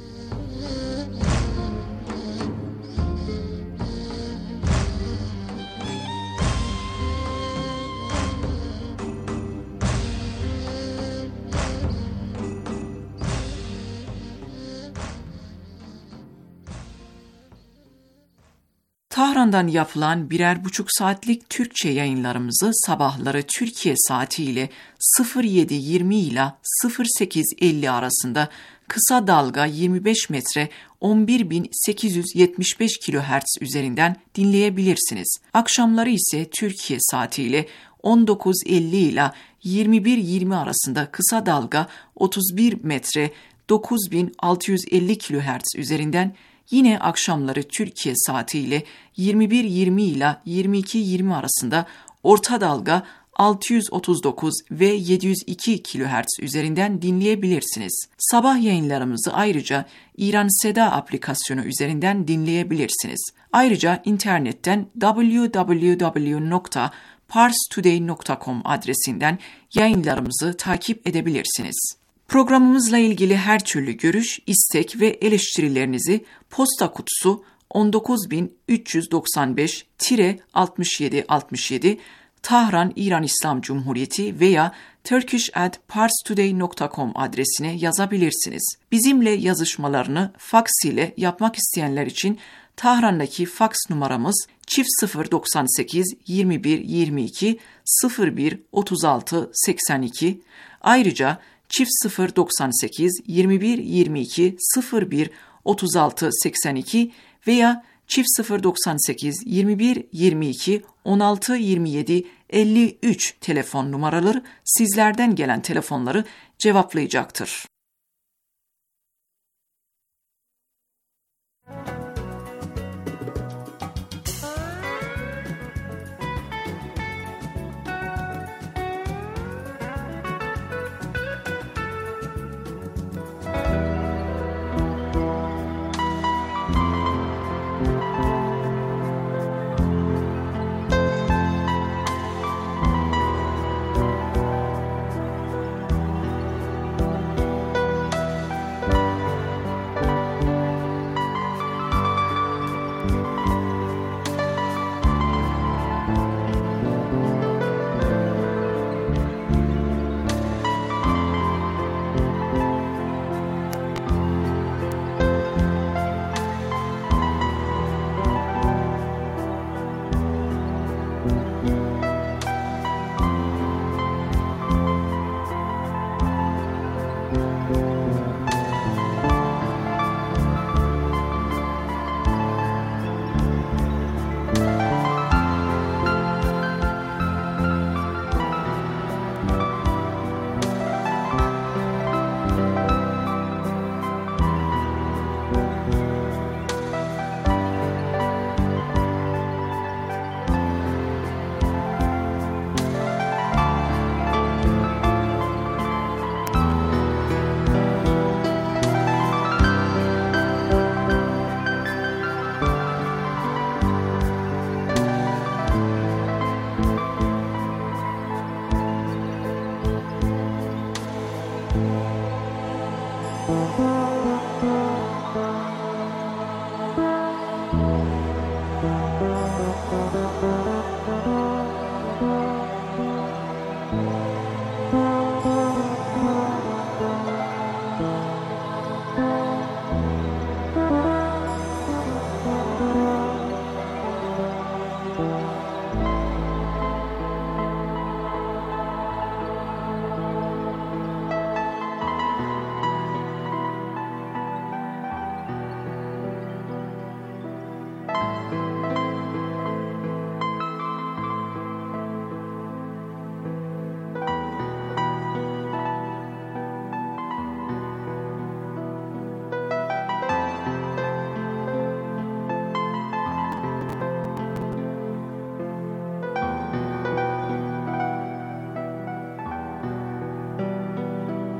Tahran'dan yapılan birer buçuk saatlik Türkçe yayınlarımızı sabahları Türkiye saatiyle sıfır yedi yirmi ile sıfır sekiz elli arasında kısa dalga yirmi beş metre on bir bin sekiz yüz yetmiş beş kilohertz üzerinden dinleyebilirsiniz. Akşamları ise Türkiye saatiyle on dokuz elli ile yirmi bir yirmi arasında kısa dalga otuz bir metre dokuz bin altı yüz elli kilohertz üzerinden, yine akşamları Türkiye saatiyle yirmi bir yirmi ile yirmi iki yirmi arasında orta dalga altı yüz otuz dokuz ve yedi yüz iki kilohertz üzerinden dinleyebilirsiniz. Sabah yayınlarımızı ayrıca İran Seda aplikasyonu üzerinden dinleyebilirsiniz. Ayrıca internetten w w w nokta pars today nokta com adresinden yayınlarımızı takip edebilirsiniz. Programımızla ilgili her türlü görüş, istek ve eleştirilerinizi posta kutusu on dokuz bin üç yüz doksan beş altmış yedi altmış yedi Tahran İran İslam Cumhuriyeti veya turkish at pars today nokta com adresine yazabilirsiniz. Bizimle yazışmalarını faks ile yapmak isteyenler için Tahran'daki faks numaramız çift sıfır doksan sekiz yirmi bir yirmi iki sıfır bir otuz altı seksen iki. Ayrıca çift sıfır doksan sekiz yirmi bir yirmi iki sıfır bir otuz altı seksen iki veya çift sıfır doksan sekiz yirmi bir yirmi iki on altı yirmi yedi elli üç telefon numaraları sizlerden gelen telefonları cevaplayacaktır. Müzik